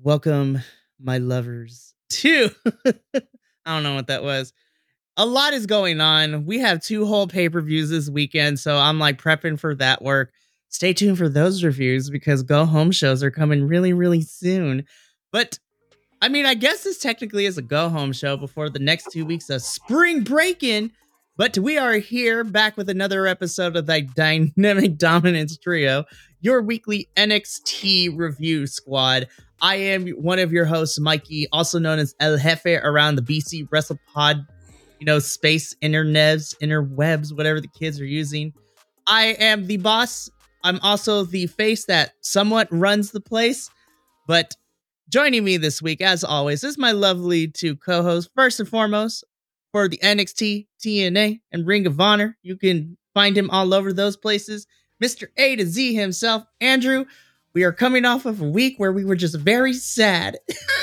Welcome, my lovers, to I don't know what that was. A lot is going on. We have 2 whole pay-per-views this weekend, so I'm like prepping for that work. Stay tuned for those reviews because go home shows are coming really, really soon. But I mean, I guess this technically is a go home show before the next 2 weeks of spring break-in. But we are here back with another episode of the Dynamic Dominance Trio, your weekly NXT review squad. I am one of your hosts, Mikey, also known as El Jefe around the BC WrestlePod, space, interwebs, whatever the kids are using. I am the boss. I'm also the face that somewhat runs the place. But joining me this week, as always, is my lovely 2 co-hosts. First and foremost, for the NXT, TNA, and Ring of Honor, you can find him all over those places. Mr. A to Z himself, Andrew. We are coming off of a week where we were just very sad.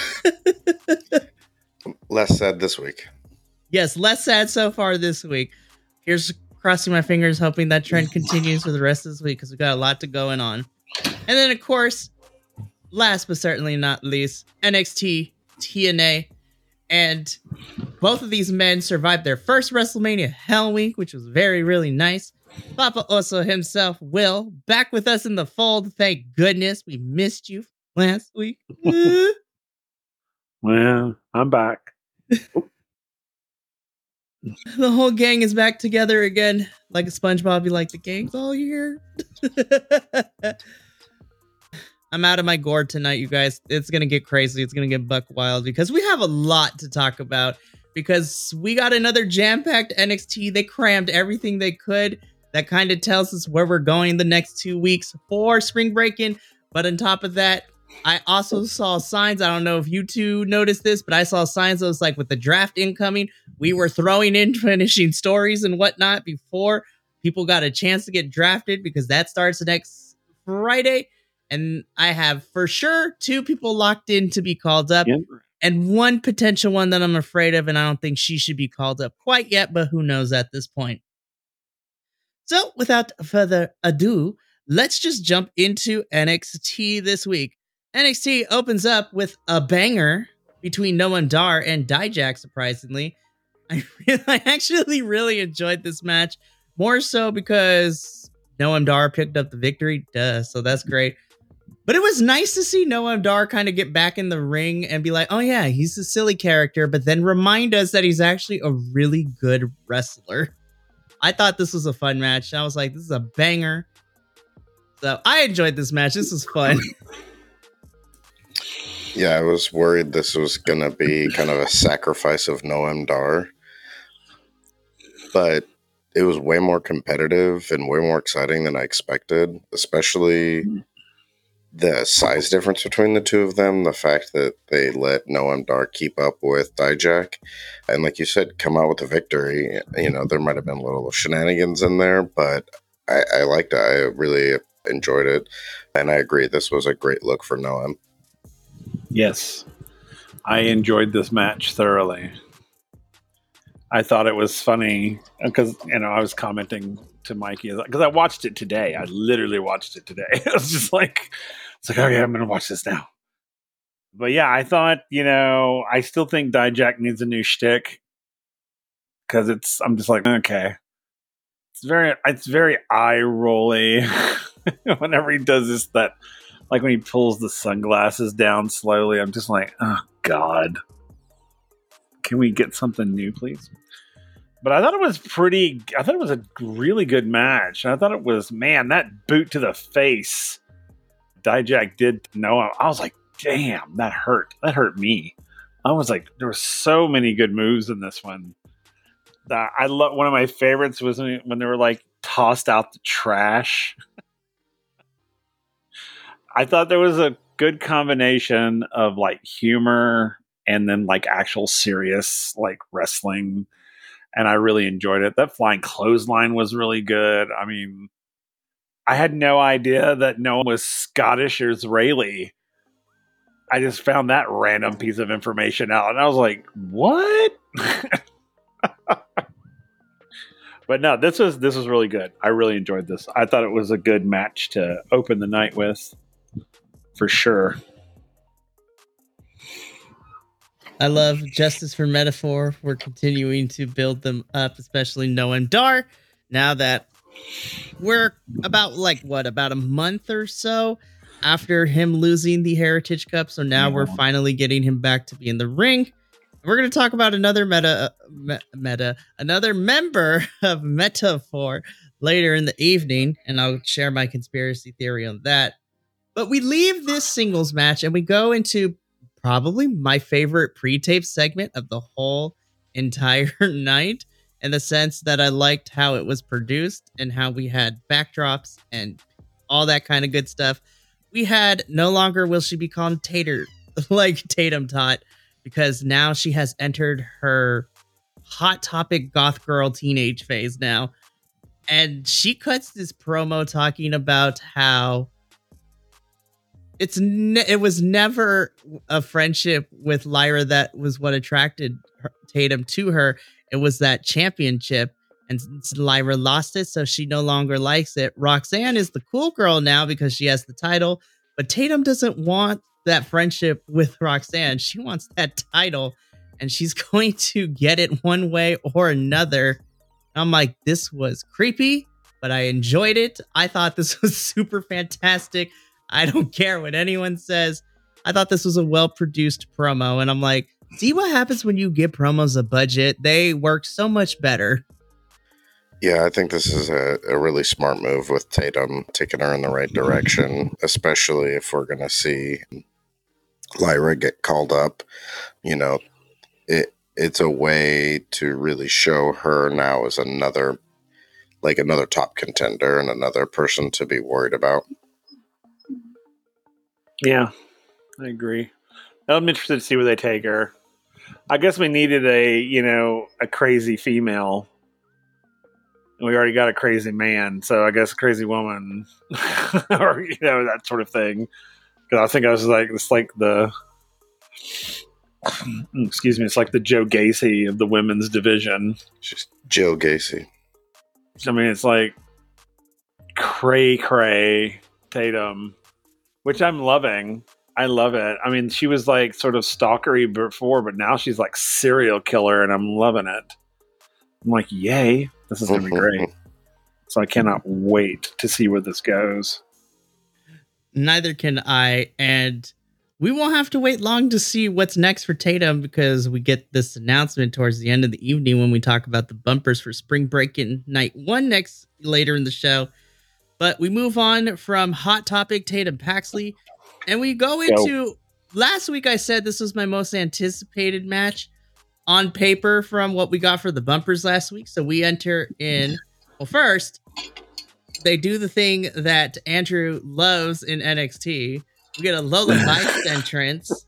Less sad this week. Yes, less sad so far this week. Here's crossing my fingers, hoping that trend continues for the rest of this week because we got a lot to going on. And then, of course, last but certainly not least, NXT, TNA, and both of these men survived their first WrestleMania Hell Week, which was very, really nice. Papa Oso himself, Will, back with us in the fold. Thank goodness. We missed you last week. Well, I'm back. The whole gang is back together again. Like a SpongeBob, you like the gang's all year. I'm out of my gourd tonight, you guys. It's going to get crazy. It's going to get buck wild because we have a lot to talk about because we got another jam-packed NXT. They crammed everything they could. That kind of tells us where we're going the next 2 weeks for spring break-in. But on top of that, I also saw signs. I don't know if you two noticed this, but I saw signs that was like with the draft incoming, we were throwing in finishing stories and whatnot before people got a chance to get drafted because that starts next Friday. And I have for sure 2 people locked in to be called up and 1 potential one that I'm afraid of. And I don't think she should be called up quite yet, but who knows at this point. So without further ado, let's just jump into NXT this week. NXT opens up with a banger between Noam Dar and Dijak, surprisingly. I actually really enjoyed this match, more so because Noam Dar picked up the victory. So that's great. But it was nice to see Noam Dar kind of get back in the ring and be like, oh yeah, he's a silly character, but then remind us that he's actually a really good wrestler. I thought this was a fun match. I was like, this is a banger. So I enjoyed this match. This was fun. Yeah, I was worried this was going to be kind of a sacrifice of Noam Dar. But it was way more competitive and way more exciting than I expected, especially the size difference between the 2 of them, the fact that they let Noam Dar keep up with Dijak, and like you said, come out with a victory. There might have been little shenanigans in there, but I liked it. I really enjoyed it, and I agree, this was a great look for Noam. Yes, I enjoyed this match thoroughly. I thought it was funny because, I was commenting to Mikey because I watched it today. I literally watched it today. It was just like, okay, I'm going to watch this now. But yeah, I thought, I still think Dijak needs a new shtick because I'm just like, okay. It's very eye-rolly whenever he does this, that, like when he pulls the sunglasses down slowly, I'm just like, oh God. Can we get something new, please? But I thought it was a really good match. And I thought it was, man, that boot to the face Dijak did Noam. I was like, damn, that hurt. That hurt me. I was like, there were so many good moves in this one. I love. One of my favorites was when they were like tossed out the trash. I thought there was a good combination of like humor and then like actual serious like wrestling. And I really enjoyed it. That flying clothesline was really good. I mean, I had no idea that Noam was Scottish or Israeli. I just found that random piece of information out. And I was like, what? But no, this was really good. I really enjoyed this. I thought it was a good match to open the night with, for sure. I love Justice for Metaphor. We're continuing to build them up, especially Noam Dar. Now that we're about about a month or so after him losing the Heritage Cup, so now we're finally getting him back to be in the ring. We're going to talk about another another member of Metaphor later in the evening, and I'll share my conspiracy theory on that. But we leave this singles match and we go into probably my favorite pre-tape segment of the whole entire night, in the sense that I liked how it was produced and how we had backdrops and all that kind of good stuff. We had No Longer Will She Be Called Tater, like Tatum taught, because now she has entered her Hot Topic goth girl teenage phase now. And she cuts this promo talking about how it was never a friendship with Lyra that was what attracted Tatum to her. It was that championship, and Lyra lost it, so she no longer likes it. Roxanne is the cool girl now because she has the title, but Tatum doesn't want that friendship with Roxanne. She wants that title, and she's going to get it one way or another. I'm like, this was creepy, but I enjoyed it. I thought this was super fantastic. I don't care what anyone says. I thought this was a well-produced promo, and I'm like, see what happens when you give promos a budget? They work so much better. Yeah, I think this is a really smart move with Tatum, taking her in the right direction, especially if we're going to see Lyra get called up. You know, it's a way to really show her now as another top contender and another person to be worried about. Yeah, I agree. I'm interested to see where they take her. I guess we needed a crazy female. And we already got a crazy man, so I guess a crazy woman, or that sort of thing. Because I think I was like, it's like the, excuse me, it's like the Joe Gacy of the women's division. She's Joe Gacy. I mean, it's like cray Tatum, which I'm loving. I love it. I mean, she was like sort of stalkery before, but now she's like serial killer, and I'm loving it. I'm like, yay, this is going to be great. So I cannot wait to see where this goes. Neither can I. And we won't have to wait long to see what's next for Tatum, because we get this announcement towards the end of the evening when we talk about the bumpers for Spring Break in Night 1 later in the show. But we move on from Hot Topic Tatum Paxley, and we go into... Last week I said this was my most anticipated match on paper from what we got for the bumpers last week. So we enter in... Well, first, they do the thing that Andrew loves in NXT. We get a Lola Vice entrance.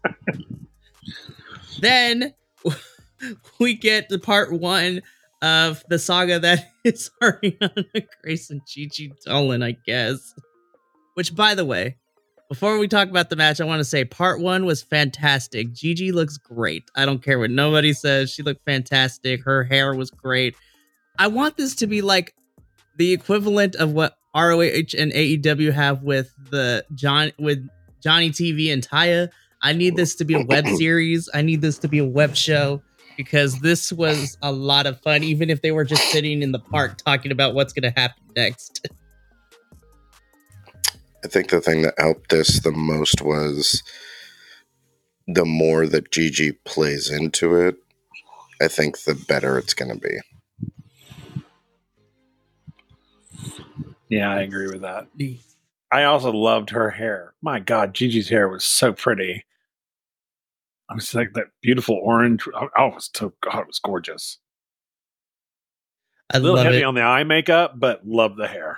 Then we get the part 1 of the saga that is Ariana Grace and Gigi Dolan, I guess. Which, by the way, before we talk about the match, I want to say part 1 was fantastic. Gigi looks great. I don't care what nobody says. She looked fantastic. Her hair was great. I want this to be like the equivalent of what ROH and AEW have with Johnny TV and Taya. I need this to be a web series. I need this to be a web show, because this was a lot of fun, even if they were just sitting in the park talking about what's going to happen next. I think the thing that helped this the most was the more that Gigi plays into it, I think the better it's going to be. Yeah, I agree with that. I also loved her hair. My God, Gigi's hair was so pretty. I was like that beautiful orange. Oh, it was gorgeous. I a little love heavy it. on the eye makeup, but love the hair.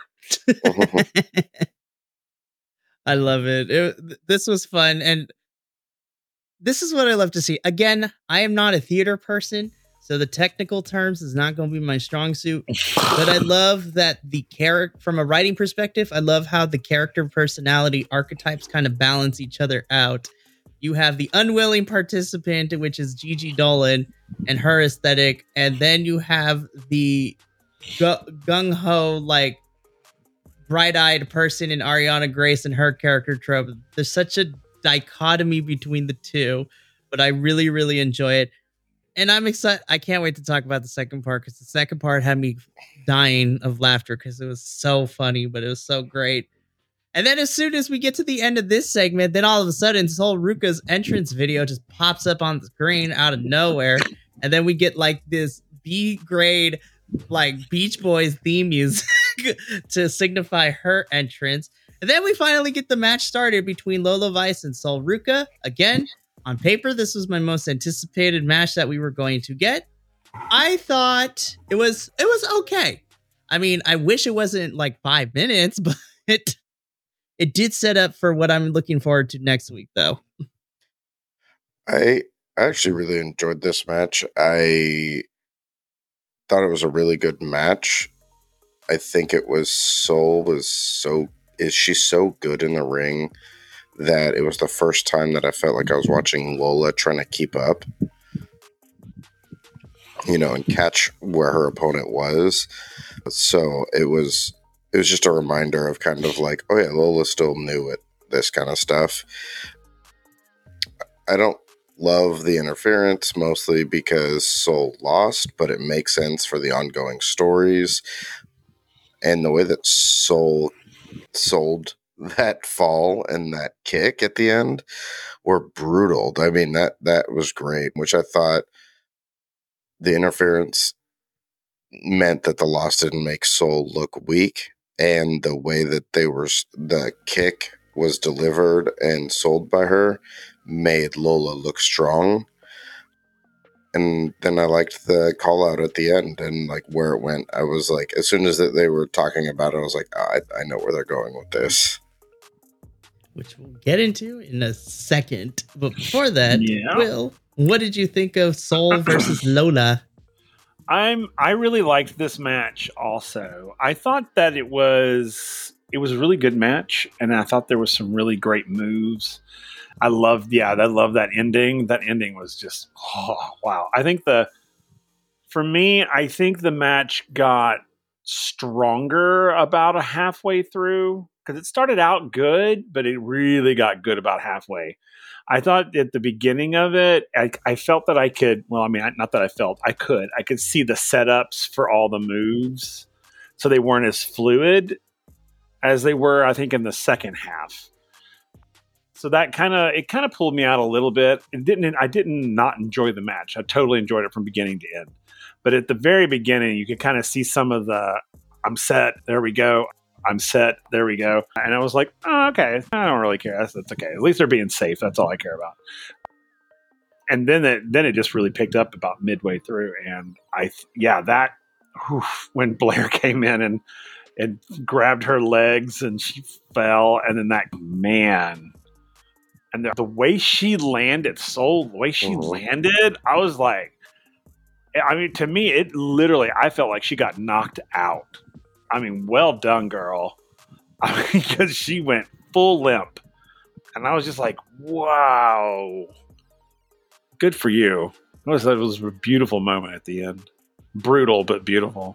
I love it. This was fun, and this is what I love to see. Again, I am not a theater person, so the technical terms is not going to be my strong suit. But I love that the character, from a writing perspective, I love how the character personality archetypes kind of balance each other out. You have the unwilling participant, which is Gigi Dolan and her aesthetic, and then you have the gung-ho, like, bright-eyed person in Ariana Grace and her character trope. There's such a dichotomy between the two, but I really, really enjoy it. And I'm excited. I can't wait to talk about the second part because the second part had me dying of laughter because it was so funny, but it was so great. And then as soon as we get to the end of this segment, then all of a sudden Sol Ruka's entrance video just pops up on the screen out of nowhere. And then we get like this B grade, like Beach Boys theme music to signify her entrance. And then we finally get the match started between Lola Vice and Sol Ruka. Again, on paper, this was my most anticipated match that we were going to get. I thought it was okay. I mean, I wish it wasn't like 5 minutes, but it did set up for what I'm looking forward to next week, though. I actually really enjoyed this match. I thought it was a really good match. I think it was she's so good in the ring that it was the first time that I felt like I was watching Lola trying to keep up, and catch where her opponent was. So it was just a reminder of kind of like, oh yeah, Lola's still new at this kind of stuff. I don't love the interference, mostly because Sol lost, but it makes sense for the ongoing stories. And the way that Sol sold that fall and that kick at the end were brutal. I mean, that was great, which I thought the interference meant that the loss didn't make Sol look weak, and the way that the kick was delivered and sold by her made Lola look strong. And then I liked the call out at the end and like where it went. I was like, as soon as they were talking about it, I was like, I know where they're going with this. Which we'll get into in a second. But before that, Will, what did you think of Sol versus Lola? I really liked this match also. I thought that it was a really good match, and I thought there was some really great moves. I love that ending. That ending was just, oh, wow. I think the match got stronger about a halfway through, because it started out good, but it really got good about halfway. I thought at the beginning of it, I felt that I could, not that I felt, I could see the setups for all the moves. So they weren't as fluid as they were, I think, in the second half. So that kind of pulled me out a little bit. I didn't not enjoy the match. I totally enjoyed it from beginning to end. But at the very beginning, you could kind of see some of the, I'm set, there we go. I'm set, there we go. And I was like, oh, okay, I don't really care. That's okay. At least they're being safe. That's all I care about. And then it just really picked up about midway through. And when Blair came in and grabbed her legs and she fell, and then and the way she landed, landed, I was like, I mean, to me, it literally, I felt like she got knocked out. I mean, well done, girl. Because she went full limp. And I was just like, wow. Good for you. It was a beautiful moment at the end. Brutal, but beautiful.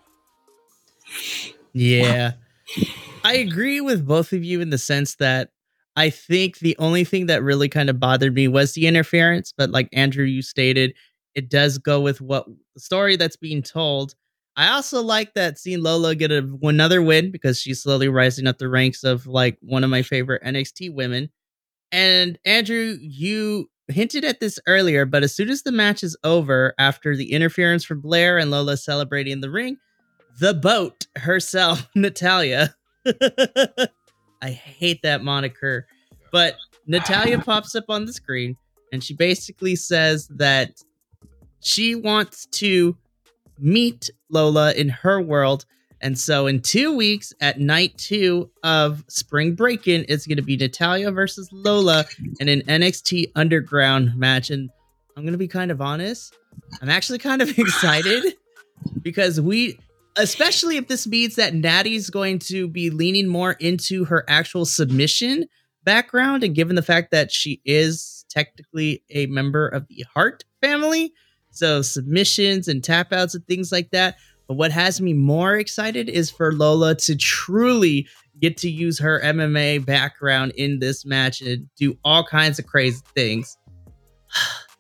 Yeah. I agree with both of you in the sense that I think the only thing that really kind of bothered me was the interference. But like Andrew, you stated, it does go with what the story that's being told. I also like that seeing Lola get another win because she's slowly rising up the ranks of like one of my favorite NXT women. And Andrew, you hinted at this earlier, but as soon as the match is over, after the interference from Blair and Lola celebrating in the ring, the boat herself, Natalya. I hate that moniker, but Natalya pops up on the screen and she basically says that she wants to meet Lola in her world. And so in 2 weeks at night 2 of Spring Break-In, it's going to be Natalya versus Lola in an NXT Underground match. And I'm going to be kind of honest, I'm actually kind of excited because especially if this means that Natty's going to be leaning more into her actual submission background, and given the fact that she is technically a member of the Hart family, so submissions and tap outs and things like that. But what has me more excited is for Lola to truly get to use her MMA background in this match and do all kinds of crazy things.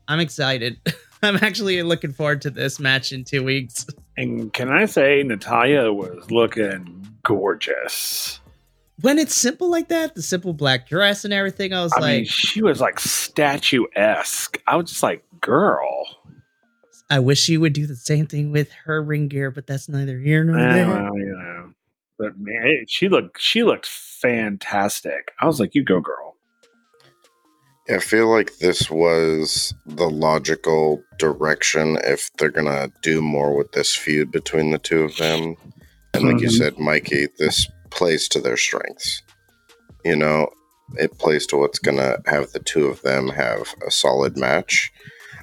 I'm excited. I'm actually looking forward to this match in 2 weeks. And can I say Natalya was looking gorgeous? When it's simple like that, the simple black dress and everything, I mean, she was like statuesque. I was just like, girl. I wish she would do the same thing with her ring gear, but that's neither here nor there. Well, but man, she looked fantastic. I was like, you go, girl. I feel like this was the logical direction if they're gonna do more with this feud between the two of them. And like you said, Mikey, this plays to their strengths. It plays to what's gonna have the two of them have a solid match.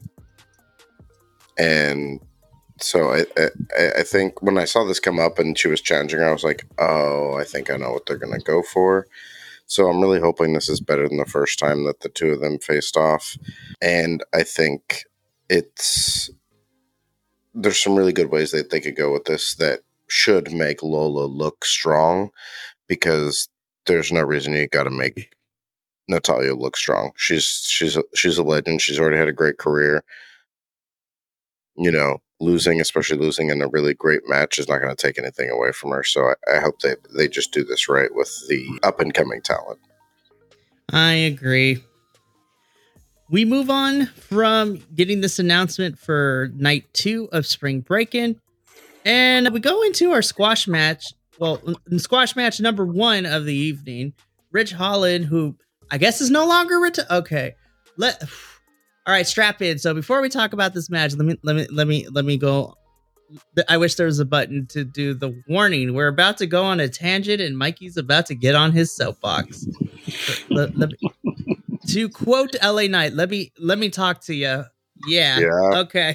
And so I think when I saw this come up and she was challenging her, I was like, oh, I think I know what they're gonna go for. So I'm really hoping this is better than the first time that the two of them faced off. And I think there's some really good ways that they could go with this that should make Lola look strong, because there's no reason you got to make Natalya look strong. She's a legend. She's already had a great career. Especially losing in a really great match, is not going to take anything away from her. So I hope they just do this right with the up-and-coming talent. I agree. We move on from getting this announcement for night 2 of Spring Breakin', and we go into our squash match. Well, squash match number 1 of the evening. Ridge Holland, who I guess is no longer okay. All right, strap in. So before we talk about this match, let me go. I wish there was a button to do the warning. We're about to go on a tangent, and Mikey's about to get on his soapbox. To quote LA Knight, let me talk to you. Yeah. Okay.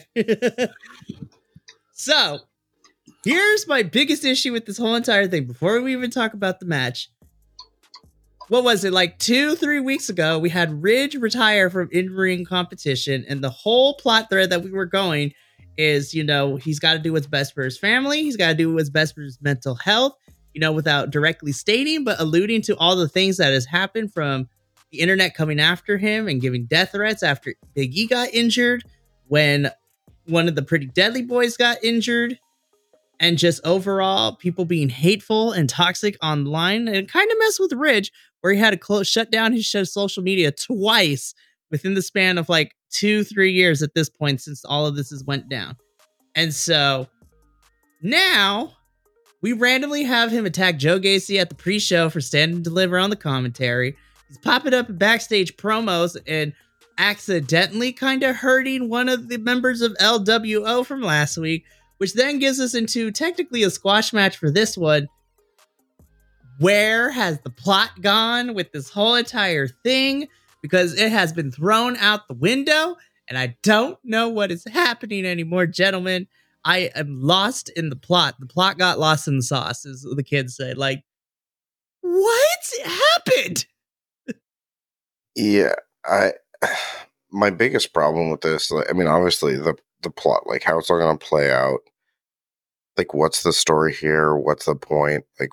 So here's my biggest issue with this whole entire thing. Before we even talk about the match, what was it, like 2-3 weeks ago, we had Ridge retire from in-ring competition, and the whole plot thread that we were going is, he's got to do what's best for his family. He's got to do what's best for his mental health, without directly stating, but alluding to all the things that has happened, from the internet coming after him and giving death threats after Big E got injured, when one of the Pretty Deadly Boys got injured, and just overall people being hateful and toxic online, and kind of mess with Ridge, where he had to shut down his social media twice within the span of like 2-3 years at this point, since all of this has went down. And so now we randomly have him attack Joe Gacy at the pre-show for Stand and Deliver on the commentary. He's popping up in backstage promos and accidentally kind of hurting one of the members of LWO from last week, which then gives us into technically a squash match for this one. Where has the plot gone with this whole entire thing? Because it has been thrown out the window, and I don't know what is happening anymore, gentlemen. I am lost in the plot. The plot got lost in the sauce, as the kids say. Like, what happened? Yeah, my biggest problem with this, obviously the plot, like how it's all going to play out. Like, what's the story here? What's the point? Like,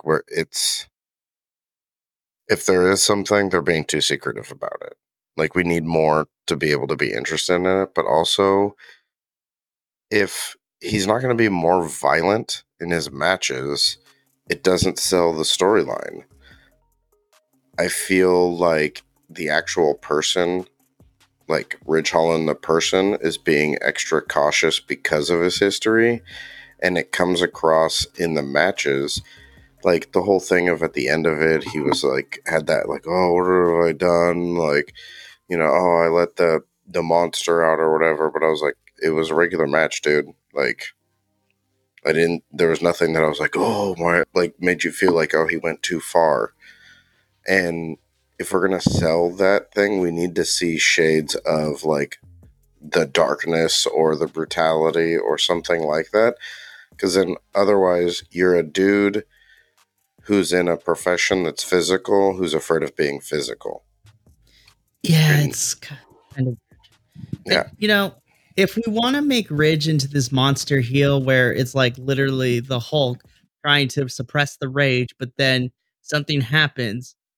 if there is something, they're being too secretive about it. Like, we need more to be able to be interested in it. But also, if he's not going to be more violent in his matches, it doesn't sell the storyline. I feel like the actual person, like Ridge Holland, the person, is being extra cautious because of his history. And it comes across in the matches. Like, the whole thing of at the end of it, he was like, had that, like, oh, what have I done? Like, I let the monster out or whatever. But I was like, it was a regular match, dude. Like, there was nothing that I was like, oh, my, like, made you feel like, oh, he went too far. And if we're going to sell that thing, we need to see shades of, like, the darkness or the brutality or something like that. Because then otherwise, you're a dude who's in a profession that's physical, who's afraid of being physical. Yeah, it's kind of... Yeah. If we want to make Ridge into this monster heel where it's like literally the Hulk trying to suppress the rage, but then something happens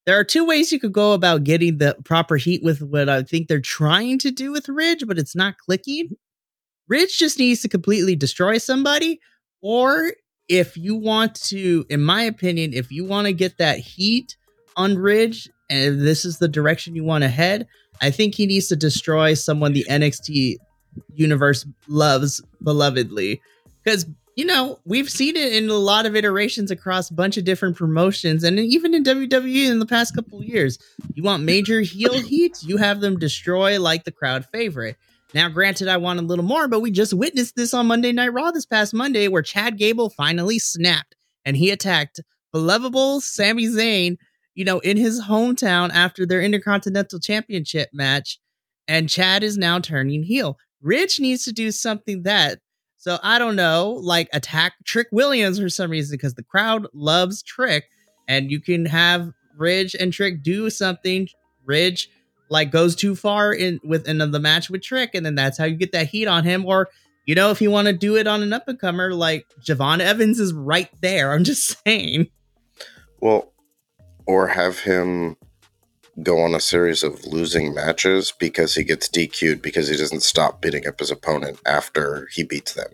There are two ways you could go about getting the proper heat with what I think they're trying to do with Ridge, but it's not clicking. Ridge just needs to completely destroy somebody, or if you want to, in my opinion, if you want to get that heat on Ridge, and this is the direction you want to head, I think he needs to destroy someone the NXT universe loves belovedly. Because, we've seen it in a lot of iterations across a bunch of different promotions, and even in WWE in the past couple of years. You want major heel heat, you have them destroy like the crowd favorite. Now, granted, I want a little more, but we just witnessed this on Monday Night Raw this past Monday, where Chad Gable finally snapped and he attacked belovable Sami Zayn, in his hometown after their Intercontinental Championship match. And Chad is now turning heel. Ridge needs to do something so I don't know, like attack Trick Williams for some reason, because the crowd loves Trick, and you can have Ridge and Trick do something. Ridge goes too far within the match with Trick, and then that's how you get that heat on him. Or, if you want to do it on an up-and-comer, like Javon Evans is right there. I'm just saying. Well, or have him go on a series of losing matches because he gets DQ'd because he doesn't stop beating up his opponent after he beats them.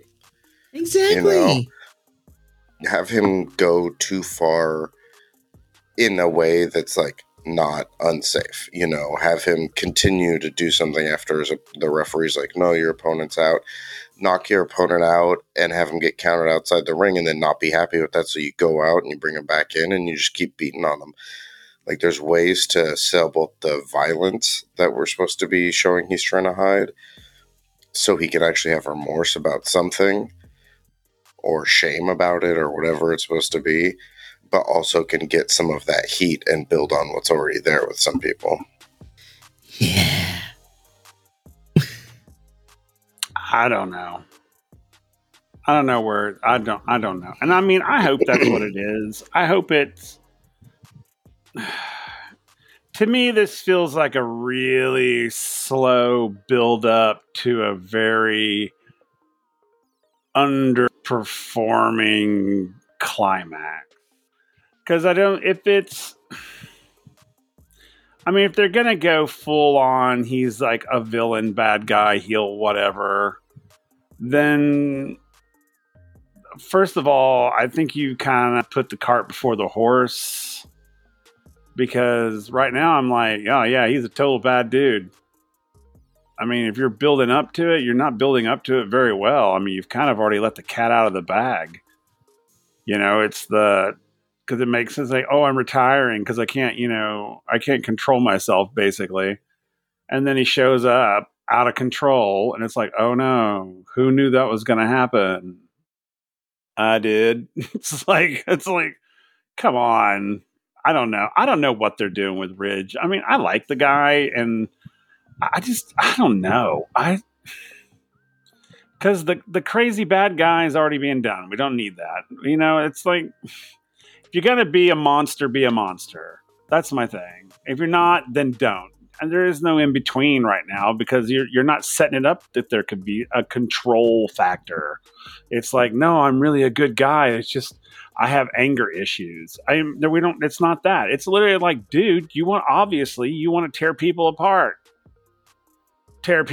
Exactly. Have him go too far in a way that's not unsafe. Have him continue to do something after the referee's like, no, your opponent's out. Knock your opponent out and have him get counted outside the ring and then not be happy with that. So you go out and you bring him back in and you just keep beating on him. There's ways to sell both the violence that we're supposed to be showing he's trying to hide so he can actually have remorse about something or shame about it or whatever it's supposed to be, but also can get some of that heat and build on what's already there with some people. Yeah. I don't know. I don't know where I don't know. And I mean, I hope that's what it is. I hope it's to me, this feels like a really slow build up to a very underperforming climax. Because if they're going to go full on, he's like a villain, bad guy, heel, whatever, then first of all, I think you kind of put the cart before the horse. Because right now I'm like, oh yeah, he's a total bad dude. I mean, if you're building up to it, you're not building up to it very well. I mean, you've kind of already let the cat out of the bag. It's because it makes sense like, oh, I'm retiring because I can't control myself basically. And then he shows up out of control and it's like, oh no, who knew that was going to happen? I did. It's like, come on. I don't know. I don't know what they're doing with Ridge. I mean, I like the guy, and I don't know. Because the crazy bad guy is already being done. We don't need that. It's like, if you're going to be a monster, be a monster. That's my thing. If you're not, then don't. And there is no in between right now because you're not setting it up that there could be a control factor. It's like, no, I'm really a good guy. It's just I have anger issues. It's not that. It's literally like, dude, you want to tear people apart. And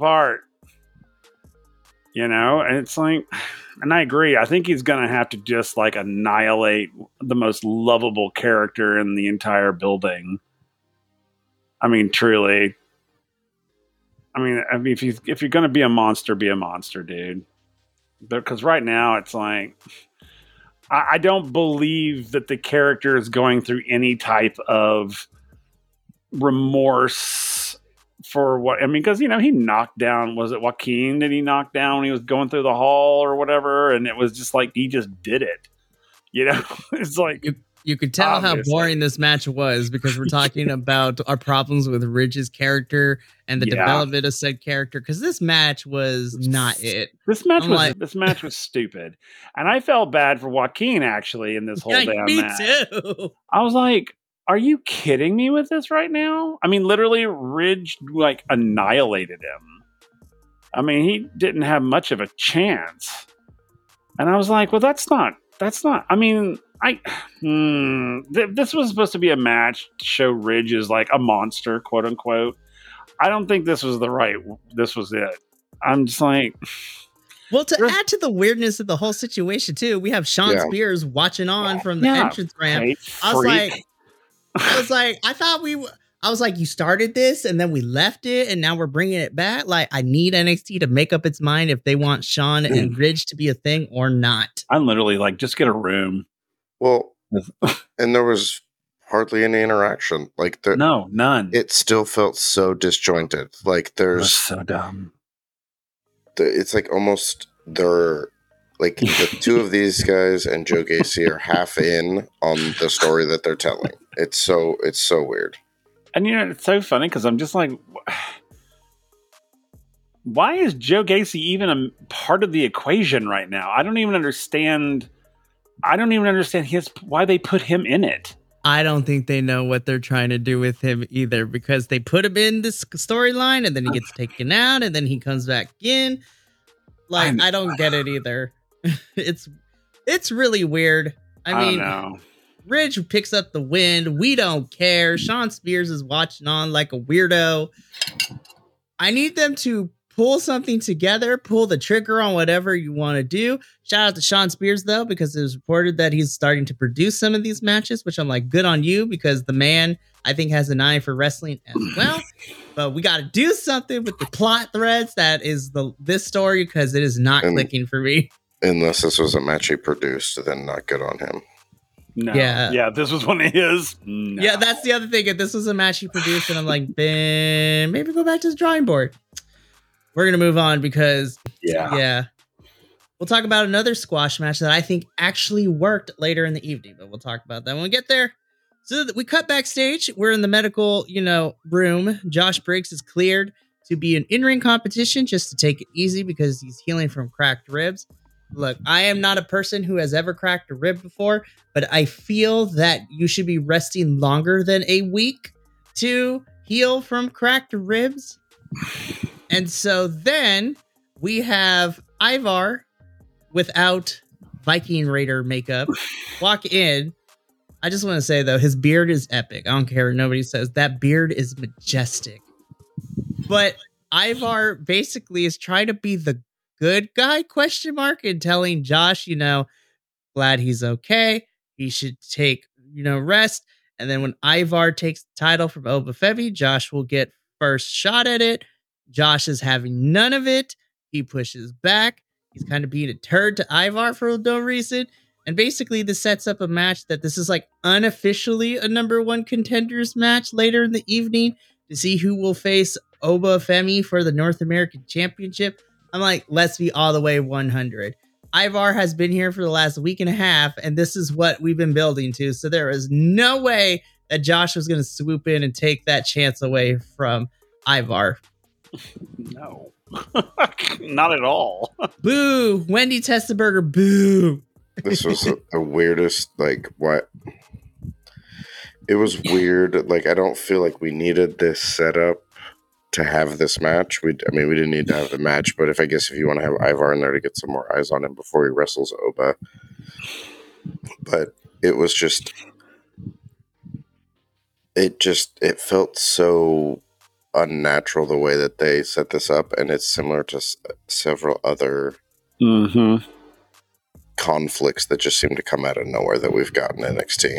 it's like, and I agree. I think he's going to have to just annihilate the most lovable character in the entire building. I mean, truly. I mean, if you're going to be a monster, dude. Because right now it's like, I don't believe that the character is going through any type of remorse for what, because, he knocked down, was it Joaquin that he knocked down when he was going through the hall or whatever? And it was just like, he just did it. It's like, you could tell obviously how boring this match was because we're talking about our problems with Ridge's character and the development of said character. Because this match was not it. This match was stupid, and I felt bad for Joaquin actually in this whole damn match. Me too. I was like, "Are you kidding me with this right now?" I mean, literally, Ridge annihilated him. I mean, he didn't have much of a chance, and I was like, "Well, that's not." I mean, This was supposed to be a match to show Ridge is like a monster, quote unquote. I don't think this was this was it. I'm just like, well, to add to the weirdness of the whole situation too, we have Sean Spears watching on from the entrance ramp. I was like, I was like, you started this and then we left it and now we're bringing it back. Like, I need NXT to make up its mind if they want Sean and Ridge to be a thing or not. I'm literally like, just get a room. Well, and there was hardly any interaction. Like, no, none. It still felt so disjointed. Like, there's so dumb. It's like almost they're like the two of these guys and Joe Gacy are half in on the story that they're telling. It's so weird. And it's so funny because I'm just like, why is Joe Gacy even a part of the equation right now? I don't even understand why they put him in it. I don't think they know what they're trying to do with him either, because they put him in this storyline and then he gets taken out and then he comes back in. Like, I don't get it either. It's really weird. I mean, don't know. Ridge picks up the win. We don't care. Sean Spears is watching on like a weirdo. I need them to pull something together, pull the trigger on whatever you want to do. Shout out to Sean Spears, though, because it was reported that he's starting to produce some of these matches, which I'm like, good on you, because the man, I think, has an eye for wrestling as well. But we got to do something with the plot threads that is this story, because it is not clicking for me. Unless this was a match he produced, then not good on him. No. Yeah, this was one of his. No. Yeah, that's the other thing. If this was a match he produced, and I'm like, Ben, maybe go back to the drawing board. We're going to move on because, yeah. We'll talk about another squash match that I think actually worked later in the evening, but we'll talk about that when we get there. So we cut backstage. We're in the medical, room. Josh Briggs is cleared to be an in-ring competition just to take it easy because he's healing from cracked ribs. Look, I am not a person who has ever cracked a rib before, but I feel that you should be resting longer than a week to heal from cracked ribs. And so then we have Ivar without Viking Raider makeup walk in. I just want to say, though, his beard is epic. I don't care what nobody says. That beard is majestic. But Ivar basically is trying to be the good guy, ? And telling Josh, glad he's okay. He should take, rest. And then when Ivar takes the title from Obafemi, Josh will get first shot at it. Josh is having none of it. He pushes back. He's kind of being a turd to Ivar for no reason. And basically this sets up a match that this is like unofficially a number one contenders match later in the evening to see who will face Obafemi for the North American Championship. I'm like, let's be all the way 100. Ivar has been here for the last week and a half, and this is what we've been building to. So there is no way that Josh was going to swoop in and take that chance away from Ivar. No, not at all. Boo! Wendy Testaberger, boo! This was the weirdest, what? It was weird. Like, I don't feel like we needed this setup to have this match. We didn't need to have the match, but if you want to have Ivar in there to get some more eyes on him before he wrestles Oba. But it was it felt so unnatural the way that they set this up, and it's similar to several other conflicts that just seem to come out of nowhere that we've gotten in NXT.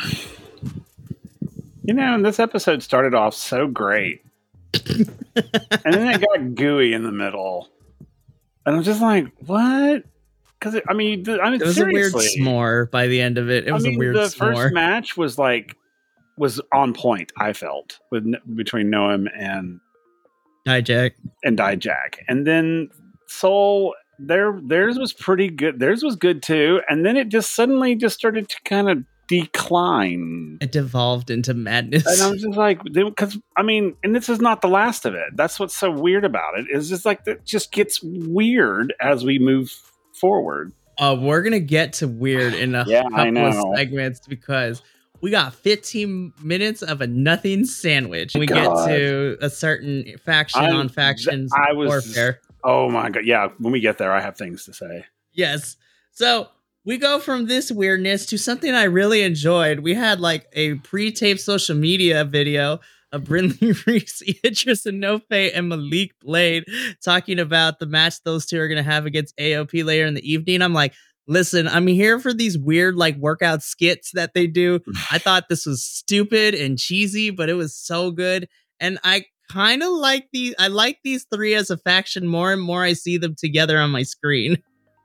And this episode started off so great. And then it got gooey in the middle. And I'm just like, what? Because, it was seriously, a weird s'more by the end of it. It was a weird s'more. The first match was on point, I felt, between Noam and Dijak. And then Soul, theirs was pretty good. Theirs was good too. And then it just suddenly just started to kind of decline. It devolved into madness. And I was just like, because and this is not the last of it. That's what's so weird about it. It's just like, it just gets weird as we move forward. We're going to get to weird in a couple of segments because we got 15 minutes of a nothing sandwich. We get to a certain faction on factions warfare. Oh my God. Yeah. When we get there, I have things to say. Yes. So we go from this weirdness to something I really enjoyed. We had like a pre-taped social media video of Brindley Reese, Idris Enofe, and Malik Blade talking about the match those two are going to have against AOP later in the evening. I'm like, listen, I'm here for these weird like workout skits that they do. I thought this was stupid and cheesy, but it was so good. And I kind of like I like these three as a faction more and more I see them together on my screen.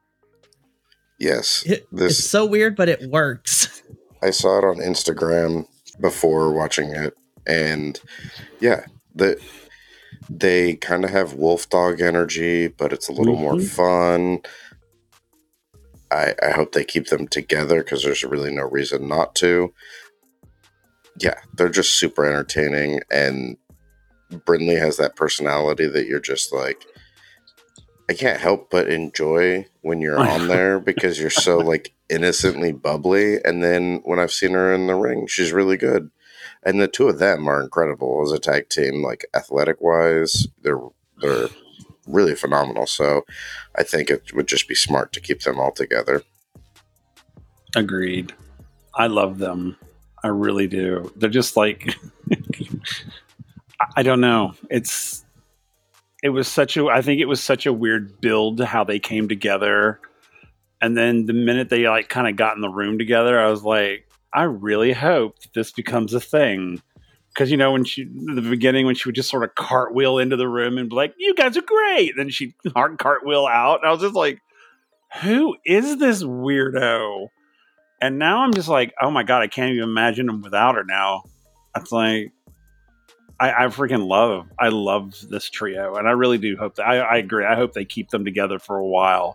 Yes. It's so weird, but it works. I saw it on Instagram before watching it, and yeah, they kind of have wolf dog energy, but it's a little more fun. I hope they keep them together because there's really no reason not to. Yeah, they're just super entertaining, and Brindley has that personality that you're just like, I can't help but enjoy when you're on there because you're so like innocently bubbly. And then when I've seen her in the ring, she's really good. And the two of them are incredible as a tag team, like athletic wise, they're really phenomenal. So I think it would just be smart to keep them all together. Agreed. I love them. I really do. They're just like, I don't know. I think it was such a weird build how they came together. And then the minute they like kind of got in the room together, I was like, I really hope this becomes a thing. Because, you know, in the beginning, when she would just sort of cartwheel into the room and be like, you guys are great. Then she'd hard cartwheel out. And I was just like, who is this weirdo? And now I'm just like, oh my God, I can't even imagine him without her now. It's like, I freaking love this trio, and I really do hope that I agree. I hope they keep them together for a while.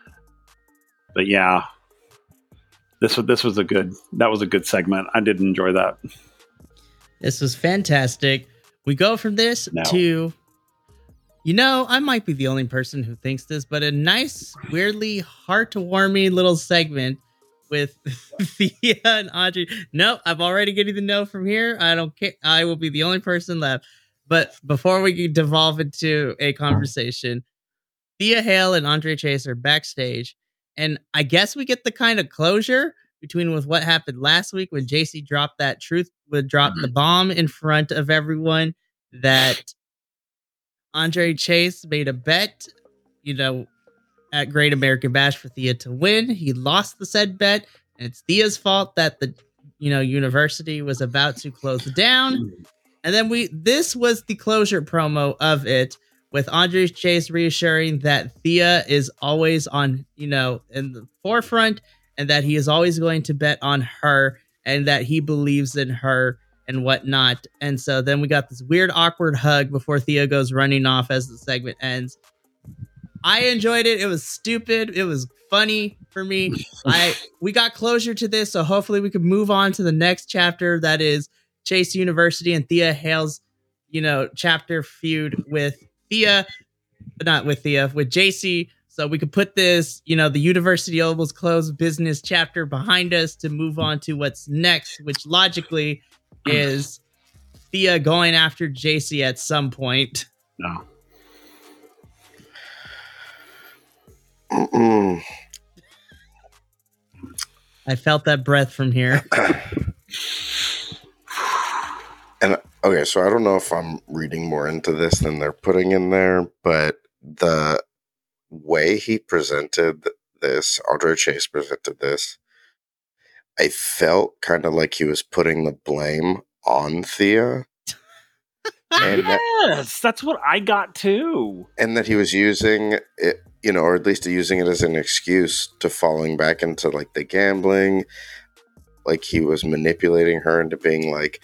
But yeah, that was a good segment. I did enjoy that. This was fantastic. We go from this to, you know, I might be the only person who thinks this, but a nice, weirdly heartwarming little segment with Thea and Audrey. No, I'm already getting the no from here. I don't care. I will be the only person left. But before we devolve into a conversation, Thea Hale and Andre Chase are backstage. And I guess we get the kind of closure between with what happened last week when JC dropped the bomb in front of everyone that Andre Chase made a bet, you know, at Great American Bash for Thea to win. He lost the said bet, and it's Thea's fault that the university was about to close down. And then this was the closure promo of it, with Andre Chase reassuring that Thea is always on, in the forefront, and that he is always going to bet on her, and that he believes in her and whatnot. And so then we got this weird, awkward hug before Thea goes running off as the segment ends. I enjoyed it. It was stupid. It was funny for me. We got closure to this, so hopefully we can move on to the next chapter, that is Chase University and Thea Hale's, chapter feud with JC. So we could put this, the University almost closed business chapter behind us to move on to what's next, which logically is Thea going after JC at some point. No. I felt that breath from here. And okay, so I don't know if I'm reading more into this than they're putting in there, but the way he presented this, Andre Chase presented this, I felt kind of like he was putting the blame on Thea. Yes, that's what I got too. And that he was using it, or at least using it as an excuse to falling back into like the gambling. Like he was manipulating her into being like,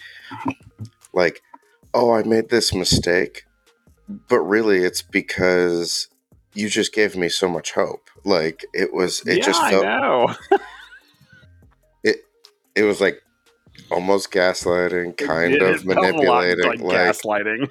oh, I made this mistake. But really it's because you just gave me so much hope. Like just felt, I know. it was like almost gaslighting, kind of manipulating, like gaslighting.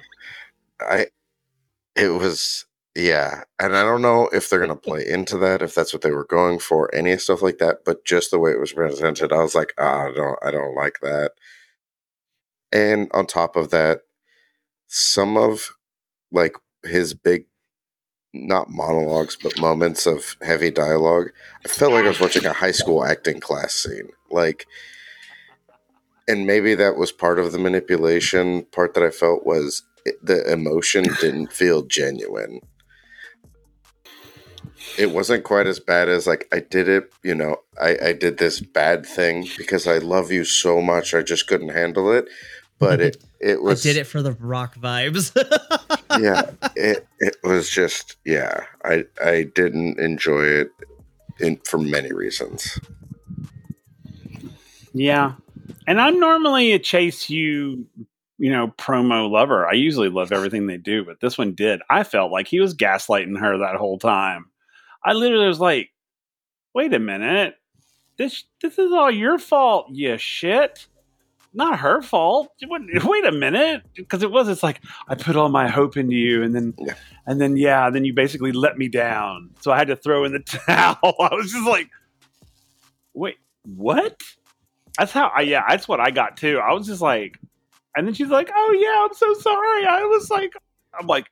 It was, yeah. And I don't know if they're going to play into that, if that's what they were going for, any stuff like that. But just the way it was presented, I was like, I don't like that. And on top of that, some of like his big not monologues, but moments of heavy dialogue. I felt like I was watching a high school acting class scene. Like, and maybe that was part of the manipulation. Part that I felt was the emotion didn't feel genuine. It wasn't quite as bad as like I did it, I did this bad thing because I love you so much I just couldn't handle it. But it was I did it for the Rock vibes. yeah, it was just I didn't enjoy it for many reasons. Yeah. And I'm normally a Chase U, promo lover. I usually love everything they do, but this one did. I felt like he was gaslighting her that whole time. I literally was like, wait a minute. This is all your fault, you shit. Not her fault. Wait a minute. Because it's like, I put all my hope into you, and then you basically let me down. So I had to throw in the towel. I was just like, wait, what? That's what I got too. I was just like, and then she's like, oh yeah, I'm so sorry. I'm like,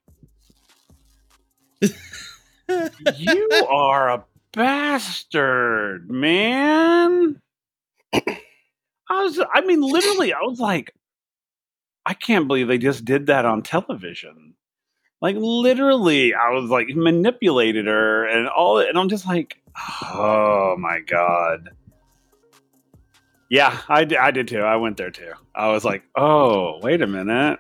you are a bastard, man. Literally, I was like, I can't believe they just did that on television. Like, literally, I was like, manipulated her and all, and I'm just like, oh my God. Yeah, I did too. I went there too. I was like, oh, wait a minute.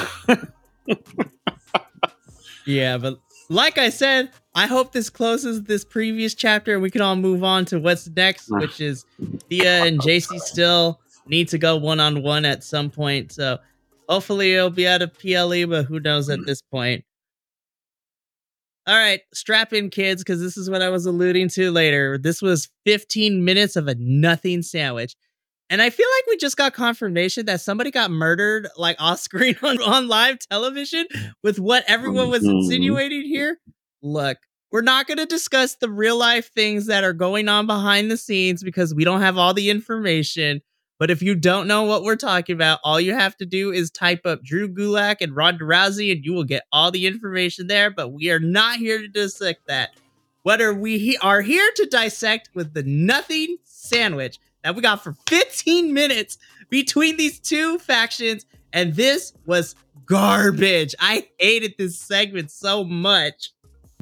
Yeah, but like I said, I hope this closes this previous chapter and we can all move on to what's next, which is Thea and JC still need to go one-on-one at some point. So hopefully it'll be out of PLE, but who knows at this point. All right, strap in, kids, because this is what I was alluding to later. This was 15 minutes of a nothing sandwich. And I feel like we just got confirmation that somebody got murdered like off screen on live television with what everyone was insinuating here. Look, we're not going to discuss the real life things that are going on behind the scenes because we don't have all the information. But if you don't know what we're talking about, all you have to do is type up Drew Gulak and Ronda Rousey and you will get all the information there. But we are not here to dissect that. What we are here to dissect with the nothing sandwich that we got for 15 minutes between these two factions, and this was garbage. I hated this segment so much.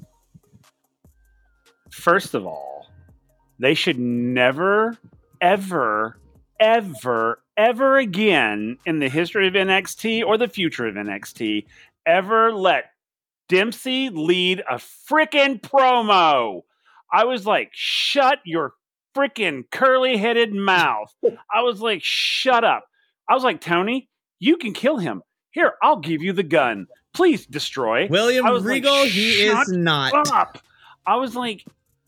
First of all, they should never, ever, ever, ever again in the history of NXT or the future of NXT ever let Dempsey lead a frickin' promo. I was like, shut your freaking curly-headed mouth. I was like, shut up. I was like, Tony, you can kill him. Here, I'll give you the gun. Please destroy. William Regal, like, he is not. Up. I was like,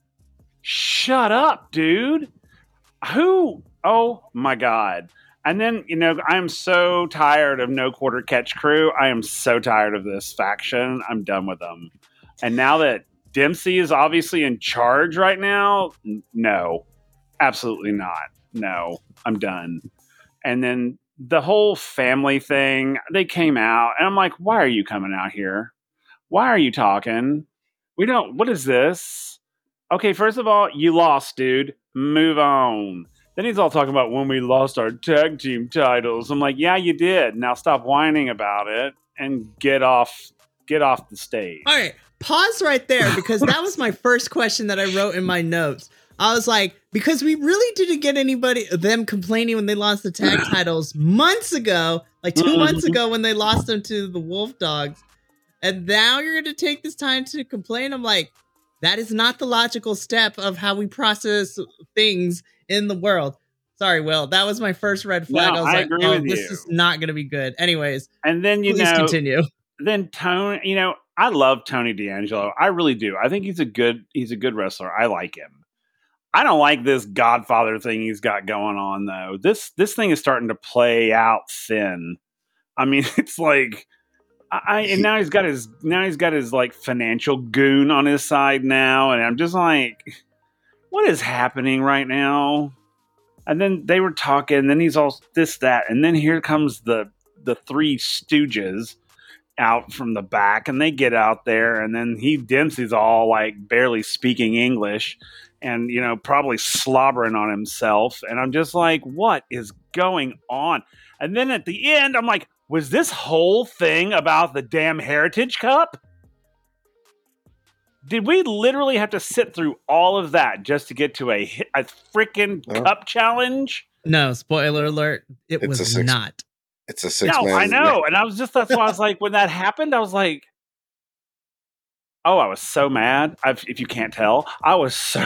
shut up, dude. Who? Oh, my God. And then, I'm so tired of No Quarter Catch Crew. I am so tired of this faction. I'm done with them. And now that Dempsey is obviously in charge right now, no. Absolutely not. No, I'm done. And then the whole family thing, they came out, and I'm like, why are you coming out here? Why are you talking? What is this? Okay, first of all, you lost, dude. Move on. Then he's all talking about when we lost our tag team titles. I'm like, yeah, you did. Now stop whining about it and get off the stage. All right, pause right there, because that was my first question that I wrote in my notes. I was like, because we really didn't get them complaining when they lost the tag titles months ago, like 2 months ago when they lost them to the Wolf Dogs. And now you're going to take this time to complain. I'm like, that is not the logical step of how we process things in the world. Sorry, Will. That was my first red flag. No, I was like, agree with this is not going to be good. Anyways. And then, please continue. Then Tony, I love Tony D'Angelo. I really do. I think he's a good wrestler. I like him. I don't like this Godfather thing he's got going on though. This thing is starting to play out thin. I mean, it's like, and now he's got his like financial goon on his side now, and I'm just like, what is happening right now? And then they were talking, and then he's all this, that, and then here comes the Three Stooges, out from the back, and they get out there, and then Dempsey's all like barely speaking English, and probably slobbering on himself, and I'm just like, what is going on? And then at the end, I'm like, was this whole thing about the damn Heritage Cup? Did we literally have to sit through all of that just to get to a freaking cup challenge? No, spoiler alert. It was not. It's a 6-man. No, I know. And that's why I was like, when that happened, I was like, oh, I was so mad. If you can't tell, I was so